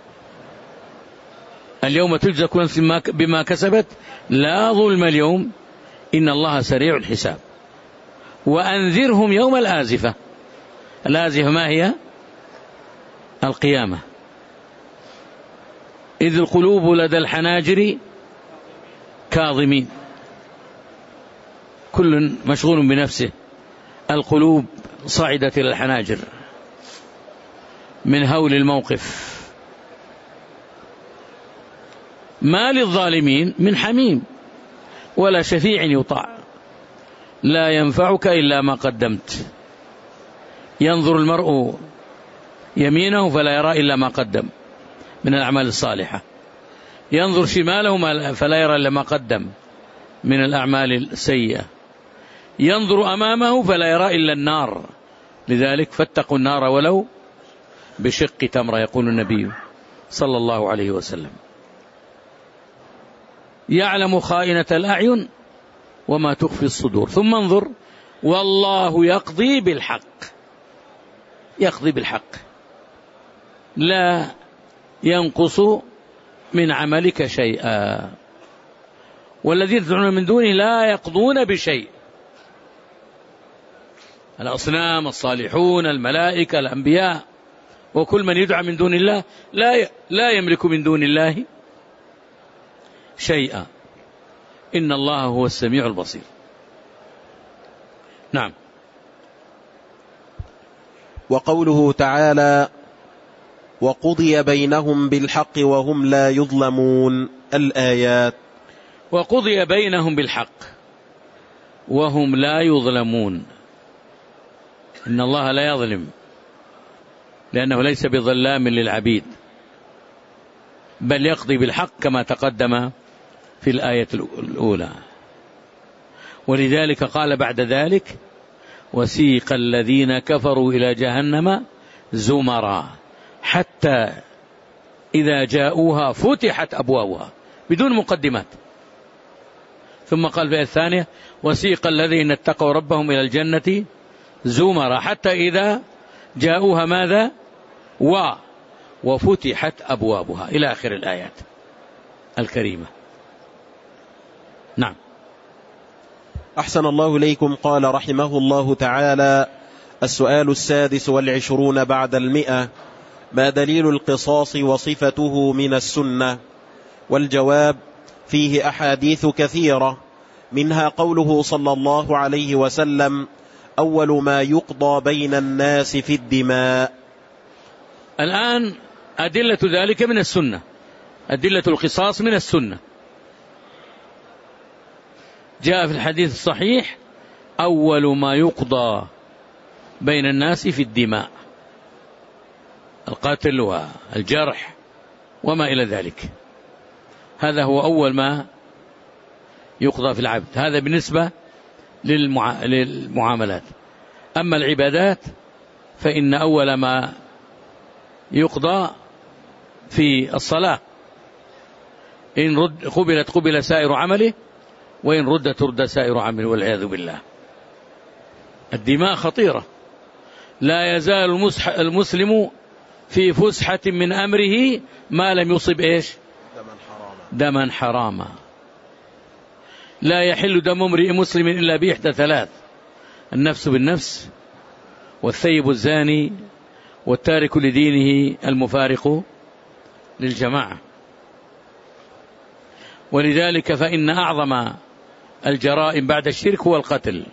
اليوم تجزى كل نفس بما كسبت لا ظلم اليوم إن الله سريع الحساب. وأنذرهم يوم الآزفة. الآزفة ما هي؟ القيامة. إذ القلوب لدى الحناجر كاظمين. كل مشغول بنفسه. القلوب صعدت إلى الحناجر من هول الموقف. ما للظالمين من حميم ولا شفيع يطاع لا ينفعك إلا ما قدمت. ينظر المرء يمينه فلا يرى إلا ما قدم من الأعمال الصالحة، ينظر شماله فلا يرى إلا ما قدم من الأعمال السيئة، ينظر أمامه فلا يرى إلا النار. لذلك فاتقوا النار ولو بشق تمرة يقول النبي صلى الله عليه وسلم. يعلم خائنة الأعين وما تخفي الصدور. ثم انظر والله يقضي بالحق. يقضي بالحق لا ينقص من عملك شيئا. والذين تدعون من دونه لا يقضون بشيء. الأصنام الصالحون الملائكة الأنبياء وكل من يدعى من دون الله لا يملك من دون الله شيئا. إن الله هو السميع البصير. نعم. وقوله تعالى وقضي بينهم بالحق وهم لا يظلمون الآيات. وقضي بينهم بالحق وهم لا يظلمون. إن الله لا يظلم لأنه ليس بظلام للعبيد بل يقضي بالحق كما تقدم في الآية الأولى. ولذلك قال بعد ذلك وسيق الذين كفروا إلى جهنم زمرا حتى إذا جاءوها فتحت أبوابها بدون مقدمات. ثم قال في الآية الثانية وسيق الذين اتقوا ربهم إلى الجنة زمرا حتى إذا جاءوها ماذا وفتحت أبوابها إلى آخر الآيات الكريمة. نعم. أحسن الله إليكم. قال رحمه الله تعالى السؤال 26 بعد 100 ما دليل القصاص وصفته من السنة؟ والجواب فيه أحاديث كثيرة منها قوله صلى الله عليه وسلم أول ما يقضى بين الناس في الدماء. الآن أدلة ذلك من السنة. أدلة القصاص من السنة جاء في الحديث الصحيح أول ما يقضى بين الناس في الدماء القتل والجرح وما إلى ذلك. هذا هو أول ما يقضى في العبد. هذا بالنسبة للمعاملات. أما العبادات فإن أول ما يقضى في الصلاة إن قبلت قبل سائر عمله وإن ردت رد سائر عمله والعياذ بالله. الدماء خطيرة. لا يزال المسلم في فسحة من أمره ما لم يصب إيش؟ دما حراما. لا يحل دم امرئ مسلم إلا بإحدى ثلاث: النفس بالنفس والثيب الزاني والتارك لدينه المفارق للجماعة. ولذلك فإن أعظم الجرائم بعد الشرك هو القتل.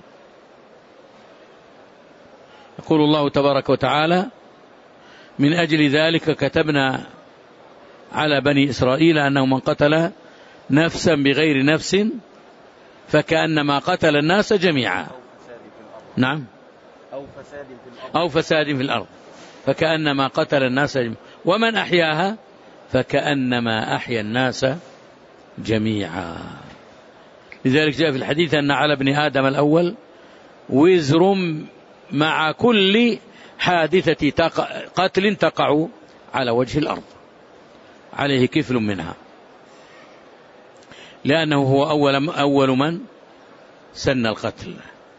يقول الله تبارك وتعالى من أجل ذلك كتبنا على بني إسرائيل أنه من قتل نفسا بغير نفس فكأنما قتل الناس جميعا. نعم. أو فساد في الأرض فكأنما قتل الناس جميعا ومن أحياها فكأنما أحيا الناس جميعا. لذلك جاء في الحديث أن على ابن آدم الأول وزر مع كل حادثة قتل تقع على وجه الأرض، عليه كفل منها، لأنه هو أول من سن القتل.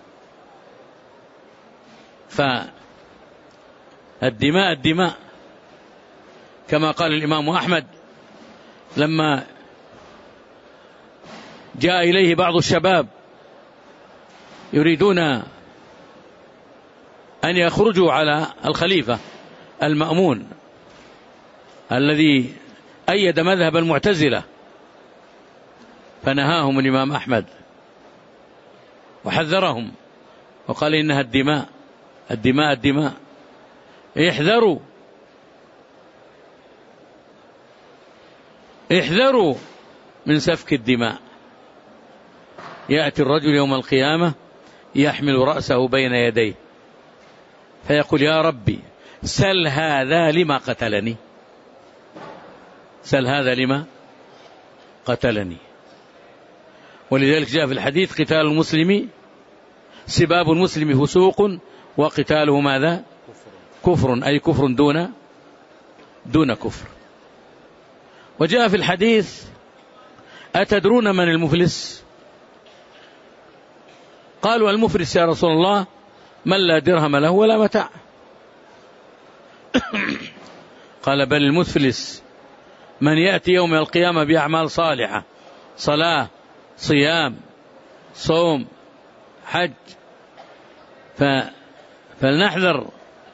فالدماء الدماء، كما قال الإمام أحمد لما جاء إليه بعض الشباب يريدون أن يخرجوا على الخليفة المأمون الذي أيد مذهب المعتزلة، فنهاهم الإمام أحمد وحذرهم وقال إنها الدماء الدماء الدماء، احذروا من سفك الدماء. يأتي الرجل يوم القيامة يحمل رأسه بين يديه فيقول يا ربي سل هذا لما قتلني، سل هذا لما قتلني. ولذلك جاء في الحديث قتال المسلم سباب المسلم فسوق وقتاله ماذا؟ كفر، أي كفر دون كفر. وجاء في الحديث أتدرون من المفلس؟ قالوا المفلس يا رسول الله من لا درهم له ولا متاع. قال بل المفلس من يأتي يوم القيامة بأعمال صالحة، صلاة، صيام، صوم، حج. فلنحذر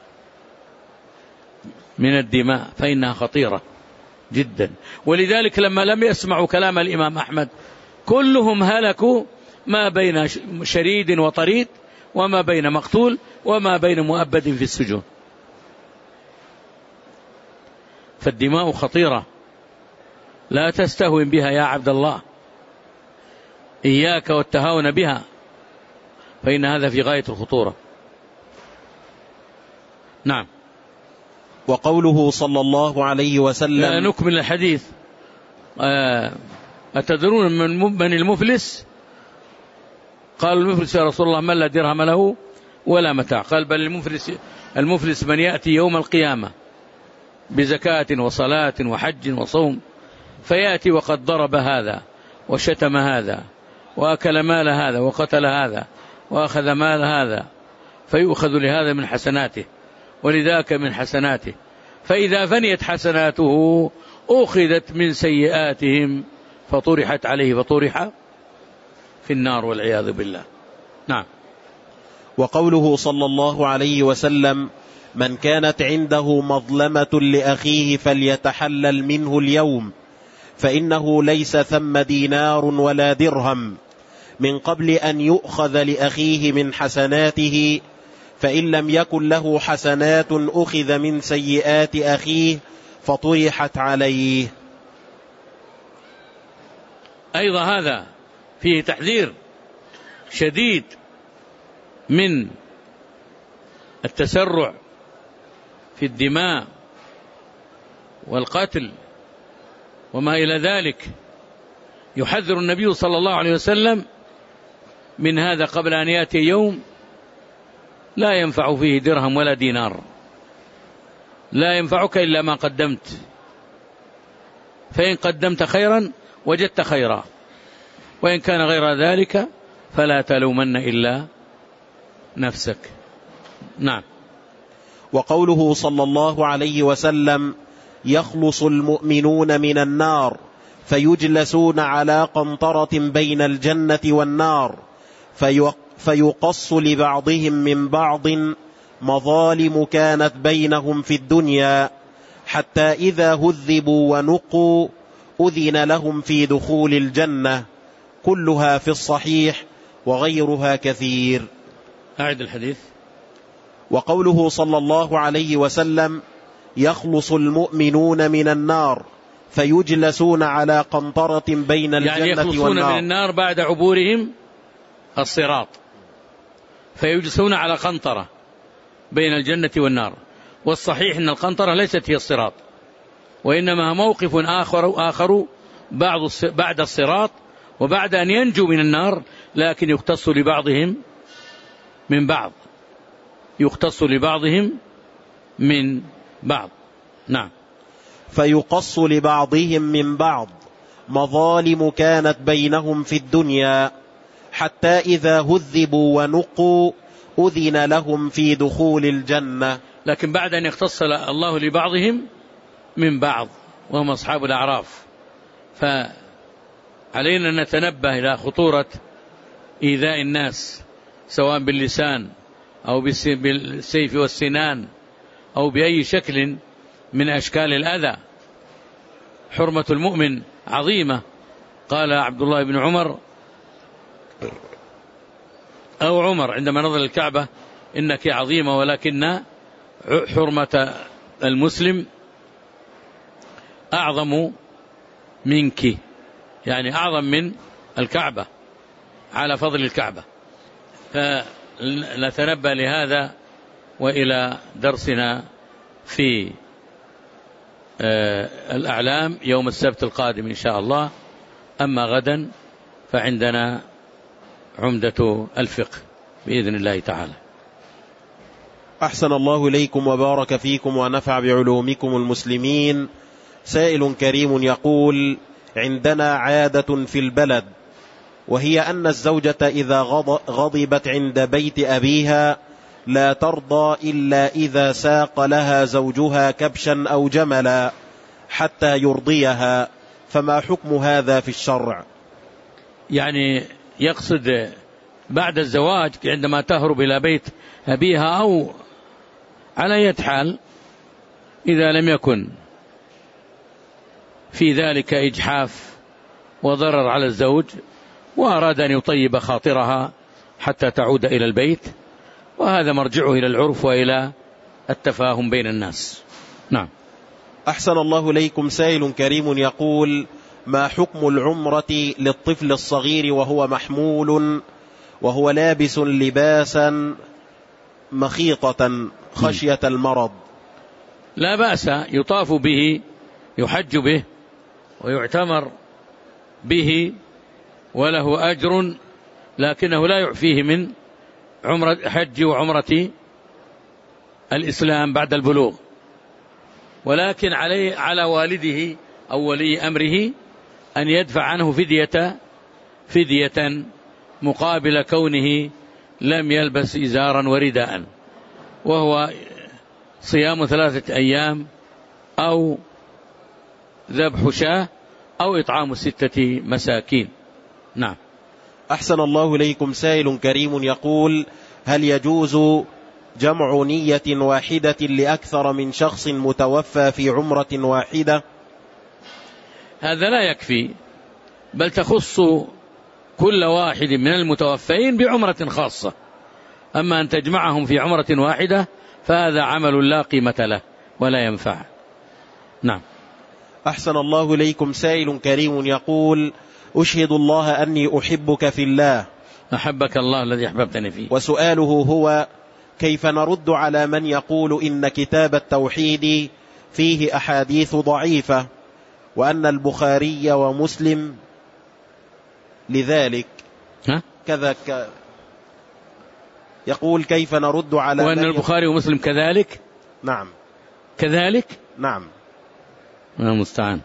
من الدماء فإنها خطيرة جدا. ولذلك لما لم يسمعوا كلام الإمام أحمد كلهم هلكوا، ما بين شريد وطريد، وما بين مقتول، وما بين مؤبد في السجون. فالدماء خطيرة لا تستهون بها يا عبد الله، إياك والتهاون بها، فإن هذا في غاية الخطورة. نعم. وقوله صلى الله عليه وسلم، لا نكمل الحديث. أتدرون من المفلس؟ قال المفلس يا رسول الله من لا درهم له ولا متاع. قال بل المفلس من يأتي يوم القيامة بزكاة وصلاة وحج وصوم، فيأتي وقد ضرب هذا وشتم هذا وأكل مال هذا وقتل هذا وأخذ مال هذا، فيؤخذ لهذا من حسناته ولذاك من حسناته، فإذا فنيت حسناته أخذت من سيئاتهم فطرحت عليه فطرح في النار والعياذ بالله. نعم. وقوله صلى الله عليه وسلم من كانت عنده مظلمة لأخيه فليتحلل منه اليوم، فإنه ليس ثم دينار ولا درهم من قبل أن يؤخذ لأخيه من حسناته، فإن لم يكن له حسنات أخذ من سيئات أخيه فطرحت عليه. أيضا هذا فيه تحذير شديد من التسرع في الدماء والقتل وما إلى ذلك. يحذر النبي صلى الله عليه وسلم من هذا قبل أن يأتي يوم لا ينفع فيه درهم ولا دينار، لا ينفعك إلا ما قدمت، فإن قدمت خيرا وجدت خيرا، وإن كان غير ذلك فلا تلومن إلا نفسك. نعم. وقوله صلى الله عليه وسلم يخلص المؤمنون من النار فيجلسون على قنطرة بين الجنة والنار فيقص لبعضهم من بعض مظالم كانت بينهم في الدنيا، حتى إذا هذبوا ونقوا أذن لهم في دخول الجنة، كلها في الصحيح وغيرها كثير. أعد الحديث. وقوله صلى الله عليه وسلم يخلص المؤمنون من النار فيجلسون على قنطرة بين الجنة يعني يخلصون والنار، من النار بعد عبورهم الصراط، فيجلسون على قنطرة بين الجنة والنار. والصحيح أن القنطرة ليست هي الصراط، وإنما موقف آخر بعد الصراط وبعد أن ينجوا من النار، لكن يختص لبعضهم من بعض، يختص لبعضهم من بعض. نعم. فيقص لبعضهم من بعض مظالم كانت بينهم في الدنيا، حتى إذا هذبوا ونقوا أذن لهم في دخول الجنة. لكن بعد أن يختص الله لبعضهم من بعض وهم أصحاب الأعراف، فعلينا أن نتنبه إلى خطورة إيذاء الناس سواء باللسان أو بالسيف والسنان أو بأي شكل من أشكال الأذى. حرمة المؤمن عظيمة. قال عبد الله بن عمر أو عمر عندما نظر الكعبة: إنك عظيمة ولكن حرمة المسلم أعظم منك، يعني أعظم من الكعبة، على فضل الكعبة. فنتنبه لهذا وإلى درسنا في الأعلام يوم السبت القادم إن شاء الله. أما غدا فعندنا عمدة الفقه بإذن الله تعالى. أحسن الله إليكم وبارك فيكم ونفع بعلومكم المسلمين. سائل كريم يقول: عندنا عادة في البلد، وهي أن الزوجة إذا غضبت عند بيت أبيها لا ترضى إلا إذا ساق لها زوجها كبشا أو جملا حتى يرضيها، فما حكم هذا في الشرع؟ يعني يقصد بعد الزواج عندما تهرب إلى بيت أبيها، أو على أي حال إذا لم يكن في ذلك إجحاف وضرر على الزوج وأراد أن يطيب خاطرها حتى تعود إلى البيت، وهذا مرجعه إلى العرف وإلى التفاهم بين الناس. نعم. أحسن الله إليكم. سائل كريم يقول: ما حكم العمرة للطفل الصغير وهو محمول وهو لابس لباسا مخيطة خشية المرض؟ لا بأس، يطاف به، يحج به ويعتمر به وله أجر، لكنه لا يعفيه من حج وعمرة الإسلام بعد البلوغ، ولكن على والده أو ولي أمره أن يدفع عنه فدية مقابل كونه لم يلبس إزارا ورداء، وهو صيام 3 أيام أو ذبح شاة أو إطعام 6 مساكين. نعم. أحسن الله إليكم. سائل كريم يقول: هل يجوز جمع نية واحدة لأكثر من شخص متوفى في عمرة واحدة؟ هذا لا يكفي، بل تخص كل واحد من المتوفين بعمرة خاصة. أما أن تجمعهم في عمرة واحدة فهذا عمل لا قيمة له ولا ينفع. نعم. أحسن الله إليكم. سائل كريم يقول: أشهد الله أني أحبك في الله. أحبك الله الذي أحببتني فيه. وسؤاله هو: كيف نرد على من يقول إن كتاب التوحيد فيه أحاديث ضعيفة وأن البخاري ومسلم لذلك كذا يقول كيف نرد على وأن البخاري ومسلم كذلك؟ نعم. كذلك؟ نعم. المستعان.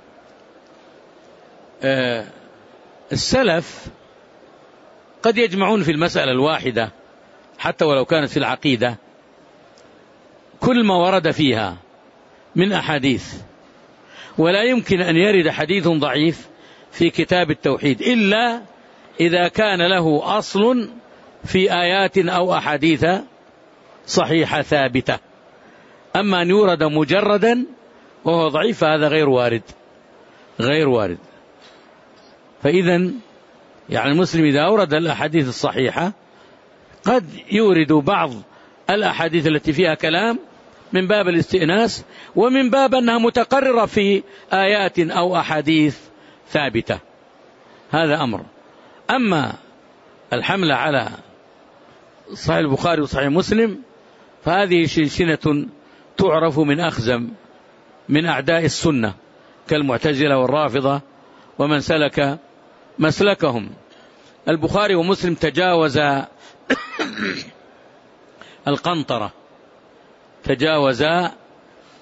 السلف قد يجمعون في المسألة الواحدة حتى ولو كانت في العقيدة كل ما ورد فيها من أحاديث، ولا يمكن أن يرد حديث ضعيف في كتاب التوحيد إلا إذا كان له أصل في آيات أو أحاديث صحيحة ثابتة. أما أن يورد مجردا وهو ضعيف فهذا غير وارد. فإذا يعني المسلم إذا أورد الأحاديث الصحيحة قد يورد بعض الأحاديث التي فيها كلام من باب الاستئناس ومن باب أنها متقررة في آيات أو أحاديث ثابتة. هذا أمر. أما الحمل على صحيح البخاري وصحيح مسلم فهذه شنشنة تعرف من أخزم من أعداء السنة كالمعتزلة والرافضة ومن سلك مسلكهم. البخاري ومسلم تجاوز القنطرة، تجاوز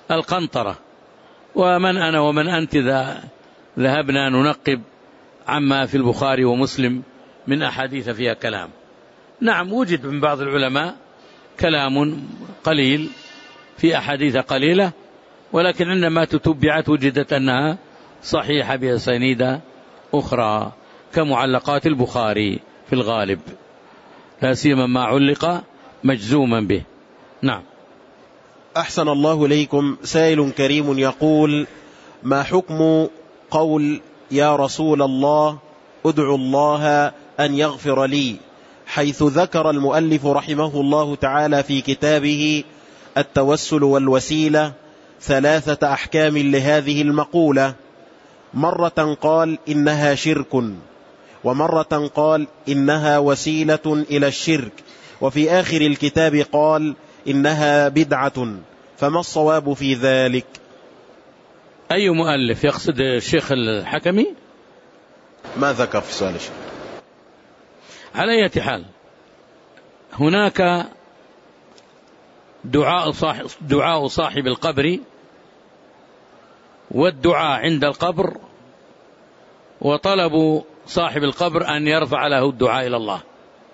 القنطرة. ومن أنا ومن أنت ذهبنا ننقب عما في البخاري ومسلم من أحاديث فيها كلام. نعم وجد من بعض العلماء كلام قليل في أحاديث قليلة، ولكن عندما تتبعت وجدت أنها صحيحة بأسانيد أخرى كمعلقات البخاري في الغالب، لا سيما ما علق مجزوما به. نعم. أحسن الله إليكم. سائل كريم يقول: ما حكم قول يا رسول الله ادعو الله أن يغفر لي، حيث ذكر المؤلف رحمه الله تعالى في كتابه التوسل والوسيلة 3 أحكام لهذه المقولة؟ مرة قال إنها شرك، ومرة قال إنها وسيلة إلى الشرك، وفي آخر الكتاب قال إنها بدعة، فما الصواب في ذلك؟ أي مؤلف يقصد الشيخ الحكمي؟ ما ذكر في سؤال الشيخ. على أي حال، هناك دعاء صاحب القبر، والدعاء عند القبر، وطلب صاحب القبر أن يرفع له الدعاء إلى الله.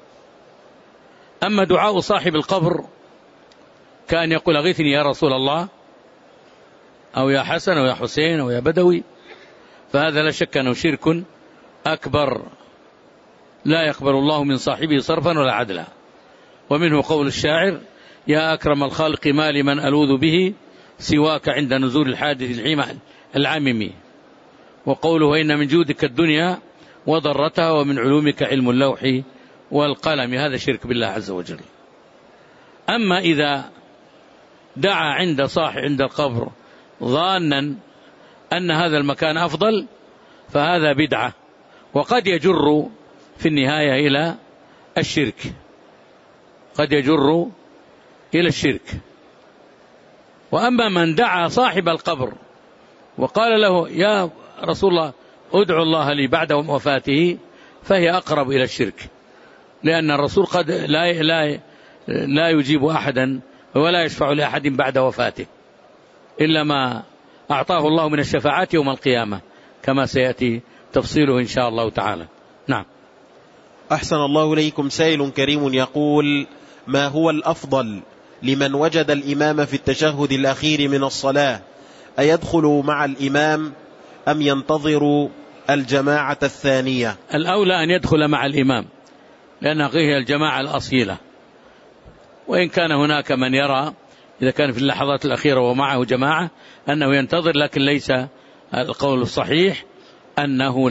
أما دعاء صاحب القبر كان يقول أغيثني يا رسول الله، أو يا حسن أو يا حسين أو يا بدوي، فهذا لا شك أنه شرك أكبر لا يقبل الله من صاحبه صرفا ولا عدلا. ومنه قول الشاعر: يا أكرم الخلق ما لمن ألوذ به سواك عند نزول الحادث العامم. وقوله: إن من جودك الدنيا وضرتها ومن علومك علم اللوح والقلم. هذا شرك بالله عز وجل. أما إذا دعا عند القبر ظانا أن هذا المكان أفضل فهذا بدعة، وقد يجر في النهاية إلى الشرك، قد يجر إلى الشرك. وأما من دعا صاحب القبر وقال له يا رسول الله ادعو الله لي بعد وفاته، فهي أقرب إلى الشرك، لأن الرسول قد لا يجيب أحدا ولا يشفع لأحد بعد وفاته إلا ما أعطاه الله من الشفاعات يوم القيامة، كما سيأتي تفصيله إن شاء الله تعالى. نعم. أحسن الله إليكم. سائل كريم يقول: ما هو الأفضل لمن وجد الإمام في التشهد الأخير من الصلاة، أيدخل مع الإمام أم ينتظر الجماعة الثانية؟ الأولى أن يدخل مع الإمام، لأنها هي الجماعة الأصيلة. وإن كان هناك من يرى إذا كان في اللحظات الأخيرة ومعه جماعة أنه ينتظر، لكن ليس القول الصحيح أنه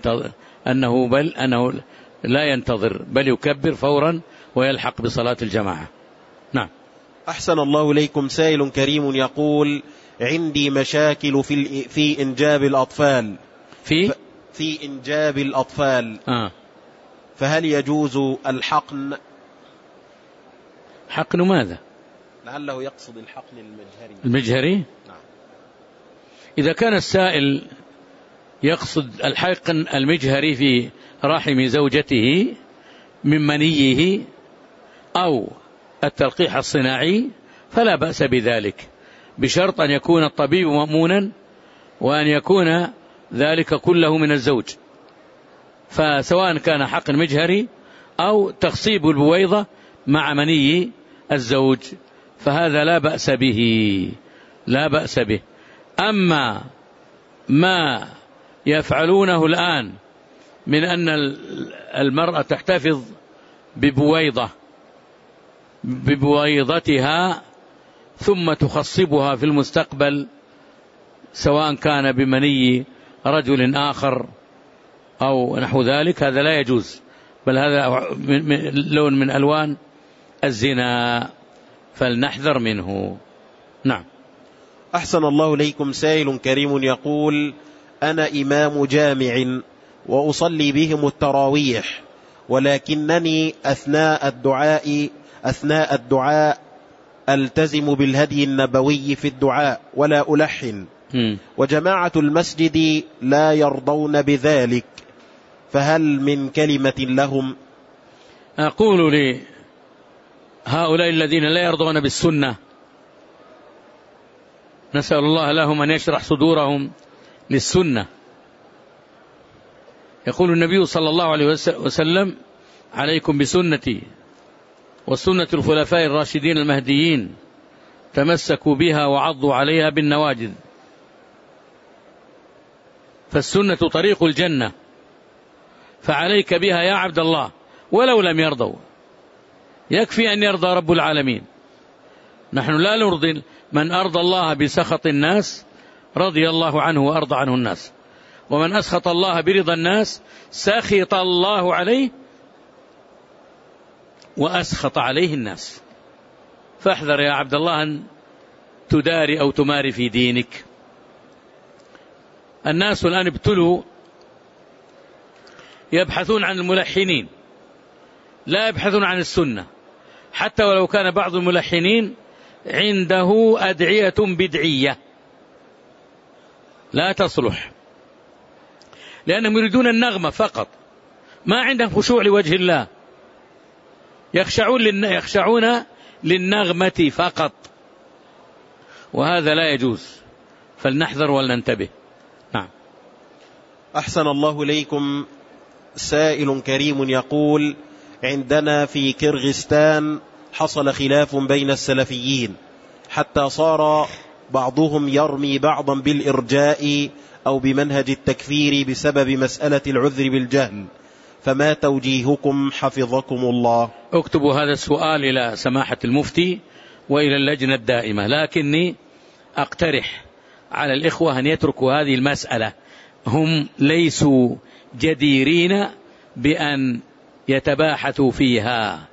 لا ينتظر، بل يكبر فورا ويلحق بصلاة الجماعة. نعم. أحسن الله إليكم. سائل كريم يقول: عندي مشاكل في إنجاب الأطفال، في إنجاب الأطفال، فهل يجوز الحقن؟ حقن ماذا؟ لعله يقصد الحقن المجهري. نعم. إذا كان السائل يقصد الحقن المجهري في رحم زوجته من منيه أو التلقيح الصناعي فلا بأس بذلك، بشرط أن يكون الطبيب مأمونا وأن يكون ذلك كله من الزوج. فسواء كان حقن مجهري أو تخصيب البويضة مع مني الزوج فهذا لا بأس به. أما ما يفعلونه الآن من أن المرأة تحتفظ ببويضتها ثم تخصبها في المستقبل، سواء كان بمني رجل آخر أو نحو ذلك، هذا لا يجوز، بل هذا لون من ألوان الزنا، فلنحذر منه. نعم. أحسن الله إليكم. سائل كريم يقول: أنا إمام جامع وأصلي بهم التراويح، ولكنني أثناء الدعاء ألتزم بالهدي النبوي في الدعاء ولا ألحن، وجماعة المسجد لا يرضون بذلك، فهل من كلمة لهم؟ أقول لهؤلاء الذين لا يرضون بالسنة نسأل الله لهم أن يشرح صدورهم للسنة. يقول النبي صلى الله عليه وسلم: عليكم بسنتي وسنة الخلفاء الراشدين المهديين، تمسكوا بها وعضوا عليها بالنواجذ. فالسنة طريق الجنة، فعليك بها يا عبد الله ولو لم يرضوا. يكفي أن يرضى رب العالمين. نحن لا نرضي من أرضى الله بسخط الناس رضي الله عنه وأرضى عنه الناس، ومن أسخط الله برضا الناس سخط الله عليه وأسخط عليه الناس. فاحذر يا عبد الله أن تداري أو تماري في دينك. الناس الآن ابتلوا يبحثون عن الملحنين، لا يبحثون عن السنة، حتى ولو كان بعض الملحنين عنده أدعية بدعية لا تصلح، لأنهم يريدون النغمة فقط، ما عندهم خشوع لوجه الله، يخشعون للنغمة فقط، وهذا لا يجوز. فلنحذر ولننتبه. نعم. أحسن الله إليكم. سائل كريم يقول: عندنا في كرغستان حصل خلاف بين السلفيين حتى صار بعضهم يرمي بعضا بالإرجاء أو بمنهج التكفير بسبب مسألة العذر بالجهل، فما توجيهكم حفظكم الله؟ اكتبوا هذا السؤال إلى سماحة المفتي وإلى اللجنة الدائمة، لكني أقترح على الإخوة أن يتركوا هذه المسألة. هم ليسوا جديرين بأن يتباحثوا فيها،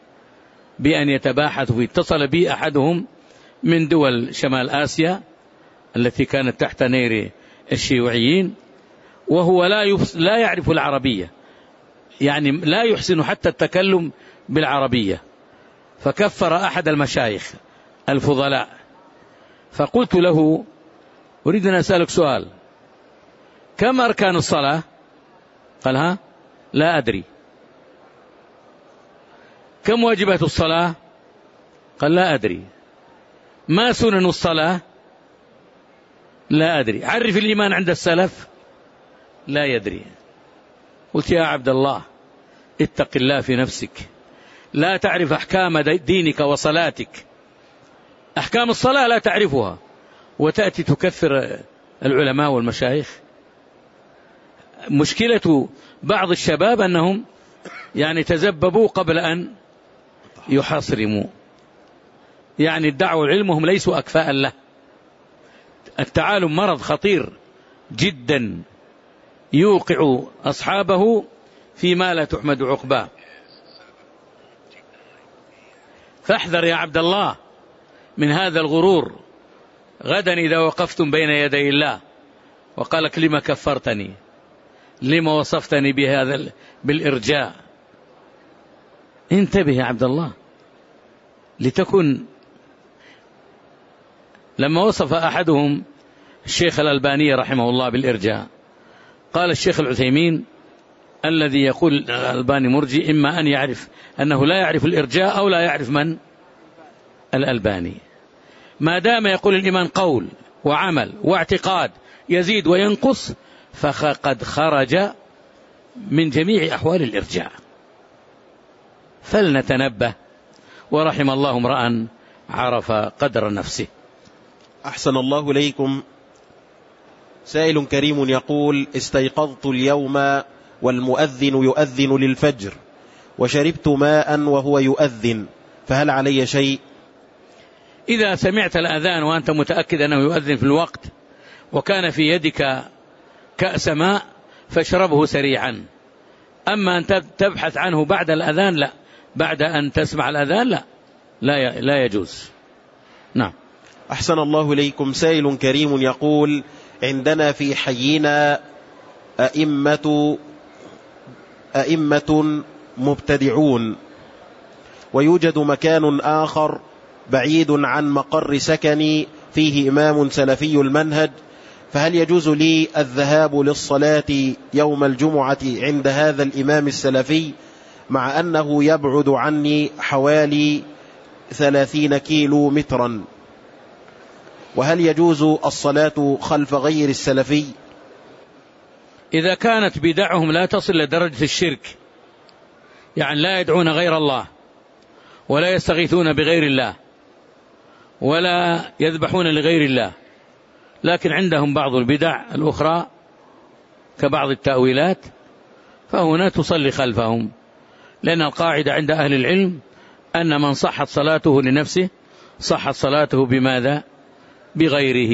اتصل بي أحدهم من دول شمال آسيا التي كانت تحت نير الشيوعيين، وهو لا يعرف العربية، يعني لا يحسن حتى التكلم بالعربية، فكفر أحد المشايخ الفضلاء. فقلت له: أريد أن أسألك سؤال، كم أركان الصلاة؟ قال: ها، لا أدري. كم واجبات الصلاة؟ قال: لا أدري. ما سنن الصلاة؟ لا أدري. عرف الإيمان عند السلف؟ لا يدري. قلت: يا عبد الله، اتق الله في نفسك، لا تعرف أحكام دينك وصلاتك، أحكام الصلاة لا تعرفها، وتأتي تكثر العلماء والمشايخ. مشكلة بعض الشباب أنهم يعني تزببوا قبل أن يحصرموا، يعني ادعوا العلم وهم ليسوا أكفاء له. التعالم مرض خطير جدا يوقع أصحابه فيما لا تحمد عقباه. فاحذر يا عبد الله من هذا الغرور. غدا إذا وقفتم بين يدي الله وقالك: لما كفرتني؟ لما وصفتني بهذا بالإرجاء؟ انتبه يا عبد الله لتكن. لما وصف أحدهم الشيخ الألباني رحمه الله بالإرجاء، قال الشيخ العثيمين: الذي يقول الألباني مرجي إما أن يعرف أنه لا يعرف الإرجاء أو لا يعرف من الألباني. ما دام يقول الإيمان قول وعمل واعتقاد يزيد وينقص، فقد خرج من جميع أحوال الإرجاء. فلنتنبه، ورحم الله امرأ عرف قدر نفسه. أحسن الله إليكم. سائل كريم يقول: استيقظت اليوم والمؤذن يؤذن للفجر وشربت ماء وهو يؤذن، فهل علي شيء؟ إذا سمعت الأذان وأنت متأكد أنه يؤذن في الوقت وكان في يدك كأس ماء فاشربه سريعا. أما أن تبحث عنه بعد الأذان لا، بعد أن تسمع الأذان لا يجوز. نعم. أحسن الله إليكم. سائل كريم يقول: عندنا في حينا أئمة مبتدعون، ويوجد مكان آخر بعيد عن مقر سكني فيه إمام سلفي المنهج، فهل يجوز لي الذهاب للصلاة يوم الجمعة عند هذا الإمام السلفي مع أنه يبعد عني حوالي 30 كيلو مترا؟ وهل يجوز الصلاة خلف غير السلفي؟ إذا كانت بدعهم لا تصل لدرجة الشرك، يعني لا يدعون غير الله ولا يستغيثون بغير الله ولا يذبحون لغير الله، لكن عندهم بعض البدع الأخرى كبعض التأويلات، فهنا تصلي خلفهم، لأن القاعدة عند أهل العلم أن من صحت صلاته لنفسه صحت صلاته بماذا؟ بغيره،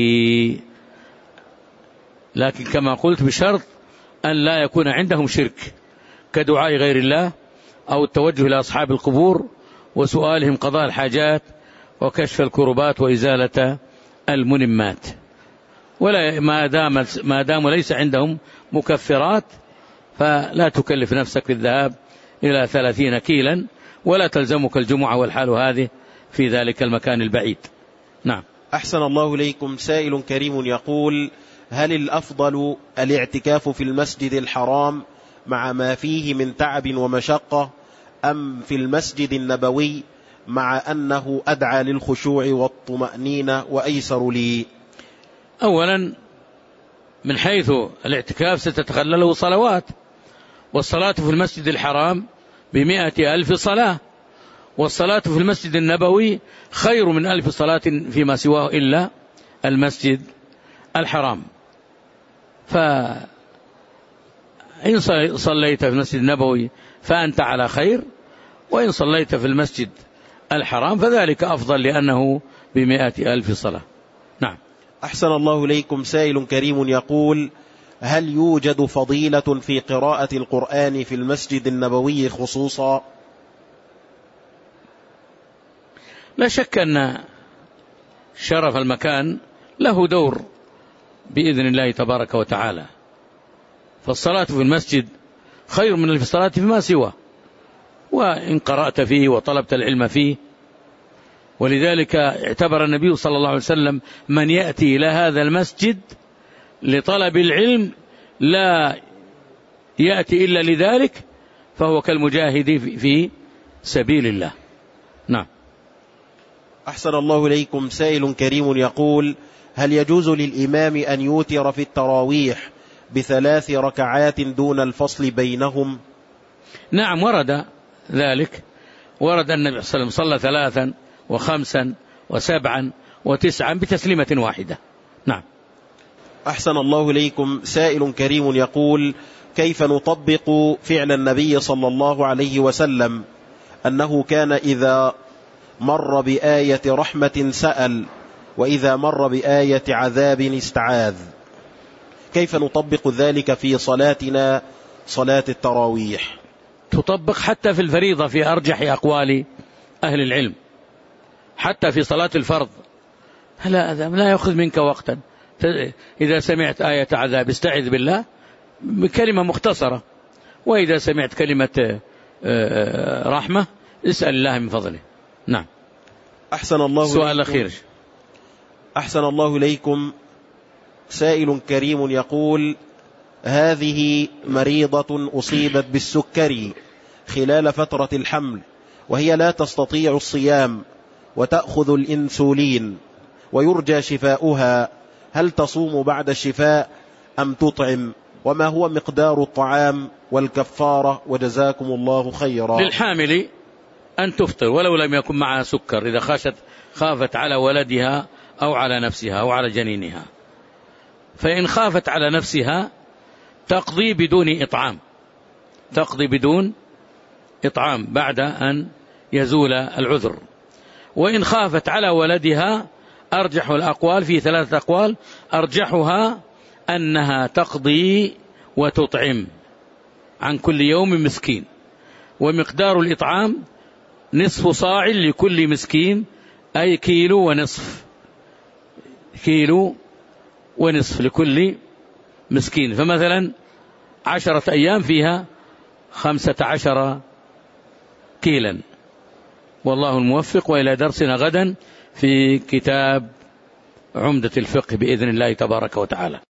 لكن كما قلت بشرط أن لا يكون عندهم شرك كدعاء غير الله أو التوجه إلى أصحاب القبور وسؤالهم قضاء الحاجات وكشف الكربات وإزالة المنمات، ولا ما دام ليس عندهم مكفرات فلا تكلف نفسك بالذهاب إلى 30 كيلا ولا تلزمك الجمعة والحال هذه في ذلك المكان البعيد. نعم. أحسن الله إليكم. سائل كريم يقول: هل الأفضل الاعتكاف في المسجد الحرام مع ما فيه من تعب ومشقة، أم في المسجد النبوي مع أنه أدعى للخشوع والطمأنينة وأيسر لي؟ أولا من حيث الاعتكاف ستتخلله صلوات، والصلاة في المسجد الحرام ب100,000 صلاة، والصلاة في المسجد النبوي خير من 1000 صلاة فيما سواه إلا المسجد الحرام. فإن صليت في المسجد النبوي فأنت على خير، وإن صليت في المسجد الحرام فذلك أفضل لأنه ب100,000 صلاة. نعم. أحسن الله إليكم. سائل كريم يقول: هل يوجد فضيلة في قراءة القرآن في المسجد النبوي خصوصا؟ لا شك أن شرف المكان له دور بإذن الله تبارك وتعالى، فالصلاة في المسجد خير من الصلاة فيما سواه، وإن قرأت فيه وطلبت العلم فيه. ولذلك اعتبر النبي صلى الله عليه وسلم من يأتي إلى هذا المسجد لطلب العلم لا يأتي إلا لذلك فهو كالمجاهد في سبيل الله. نعم. أحسن الله إليكم. سائل كريم يقول: هل يجوز للإمام أن يوتر في التراويح ب3 ركعات دون الفصل بينهم؟ نعم، ورد ذلك، ورد أن النبي صلى الله عليه وسلم صلى 3 و5 و7 و9 بتسليمة واحدة. نعم. أحسن الله إليكم. سائل كريم يقول: كيف نطبق فعل النبي صلى الله عليه وسلم أنه كان إذا مر بآية رحمة سأل، وإذا مر بآية عذاب استعاذ؟ كيف نطبق ذلك في صلاتنا صلاة التراويح؟ تطبق حتى في الفريضة في أرجح أقوال أهل العلم، حتى في صلاة الفرض لا يأخذ منك وقتا. إذا سمعت آية عذاب استعذ بالله بكلمة مختصرة، وإذا سمعت كلمة رحمة اسأل الله من فضله. نعم. أحسن الله. سؤال أخير. أحسن الله إليكم. سائل كريم يقول: هذه مريضة أصيبت بالسكري خلال فترة الحمل، وهي لا تستطيع الصيام وتأخذ الإنسولين ويرجى شفاؤها، هل تصوم بعد الشفاء أم تطعم؟ وما هو مقدار الطعام والكفارة؟ وجزاكم الله خيرا. للحامل أن تفطر ولو لم يكن معها سكر إذا خافت على ولدها أو على نفسها أو على جنينها. فإن خافت على نفسها تقضي بدون إطعام بعد أن يزول العذر. وإن خافت على ولدها أرجح الأقوال في 3 أقوال، أرجحها أنها تقضي وتطعم عن كل يوم مسكين، ومقدار الإطعام نصف صاع لكل مسكين، أي كيلو ونصف لكل مسكين. فمثلا 10 أيام فيها 15 كيلا. والله الموفق، وإلى درسنا غدا في كتاب عمدة الفقه بإذن الله تبارك وتعالى.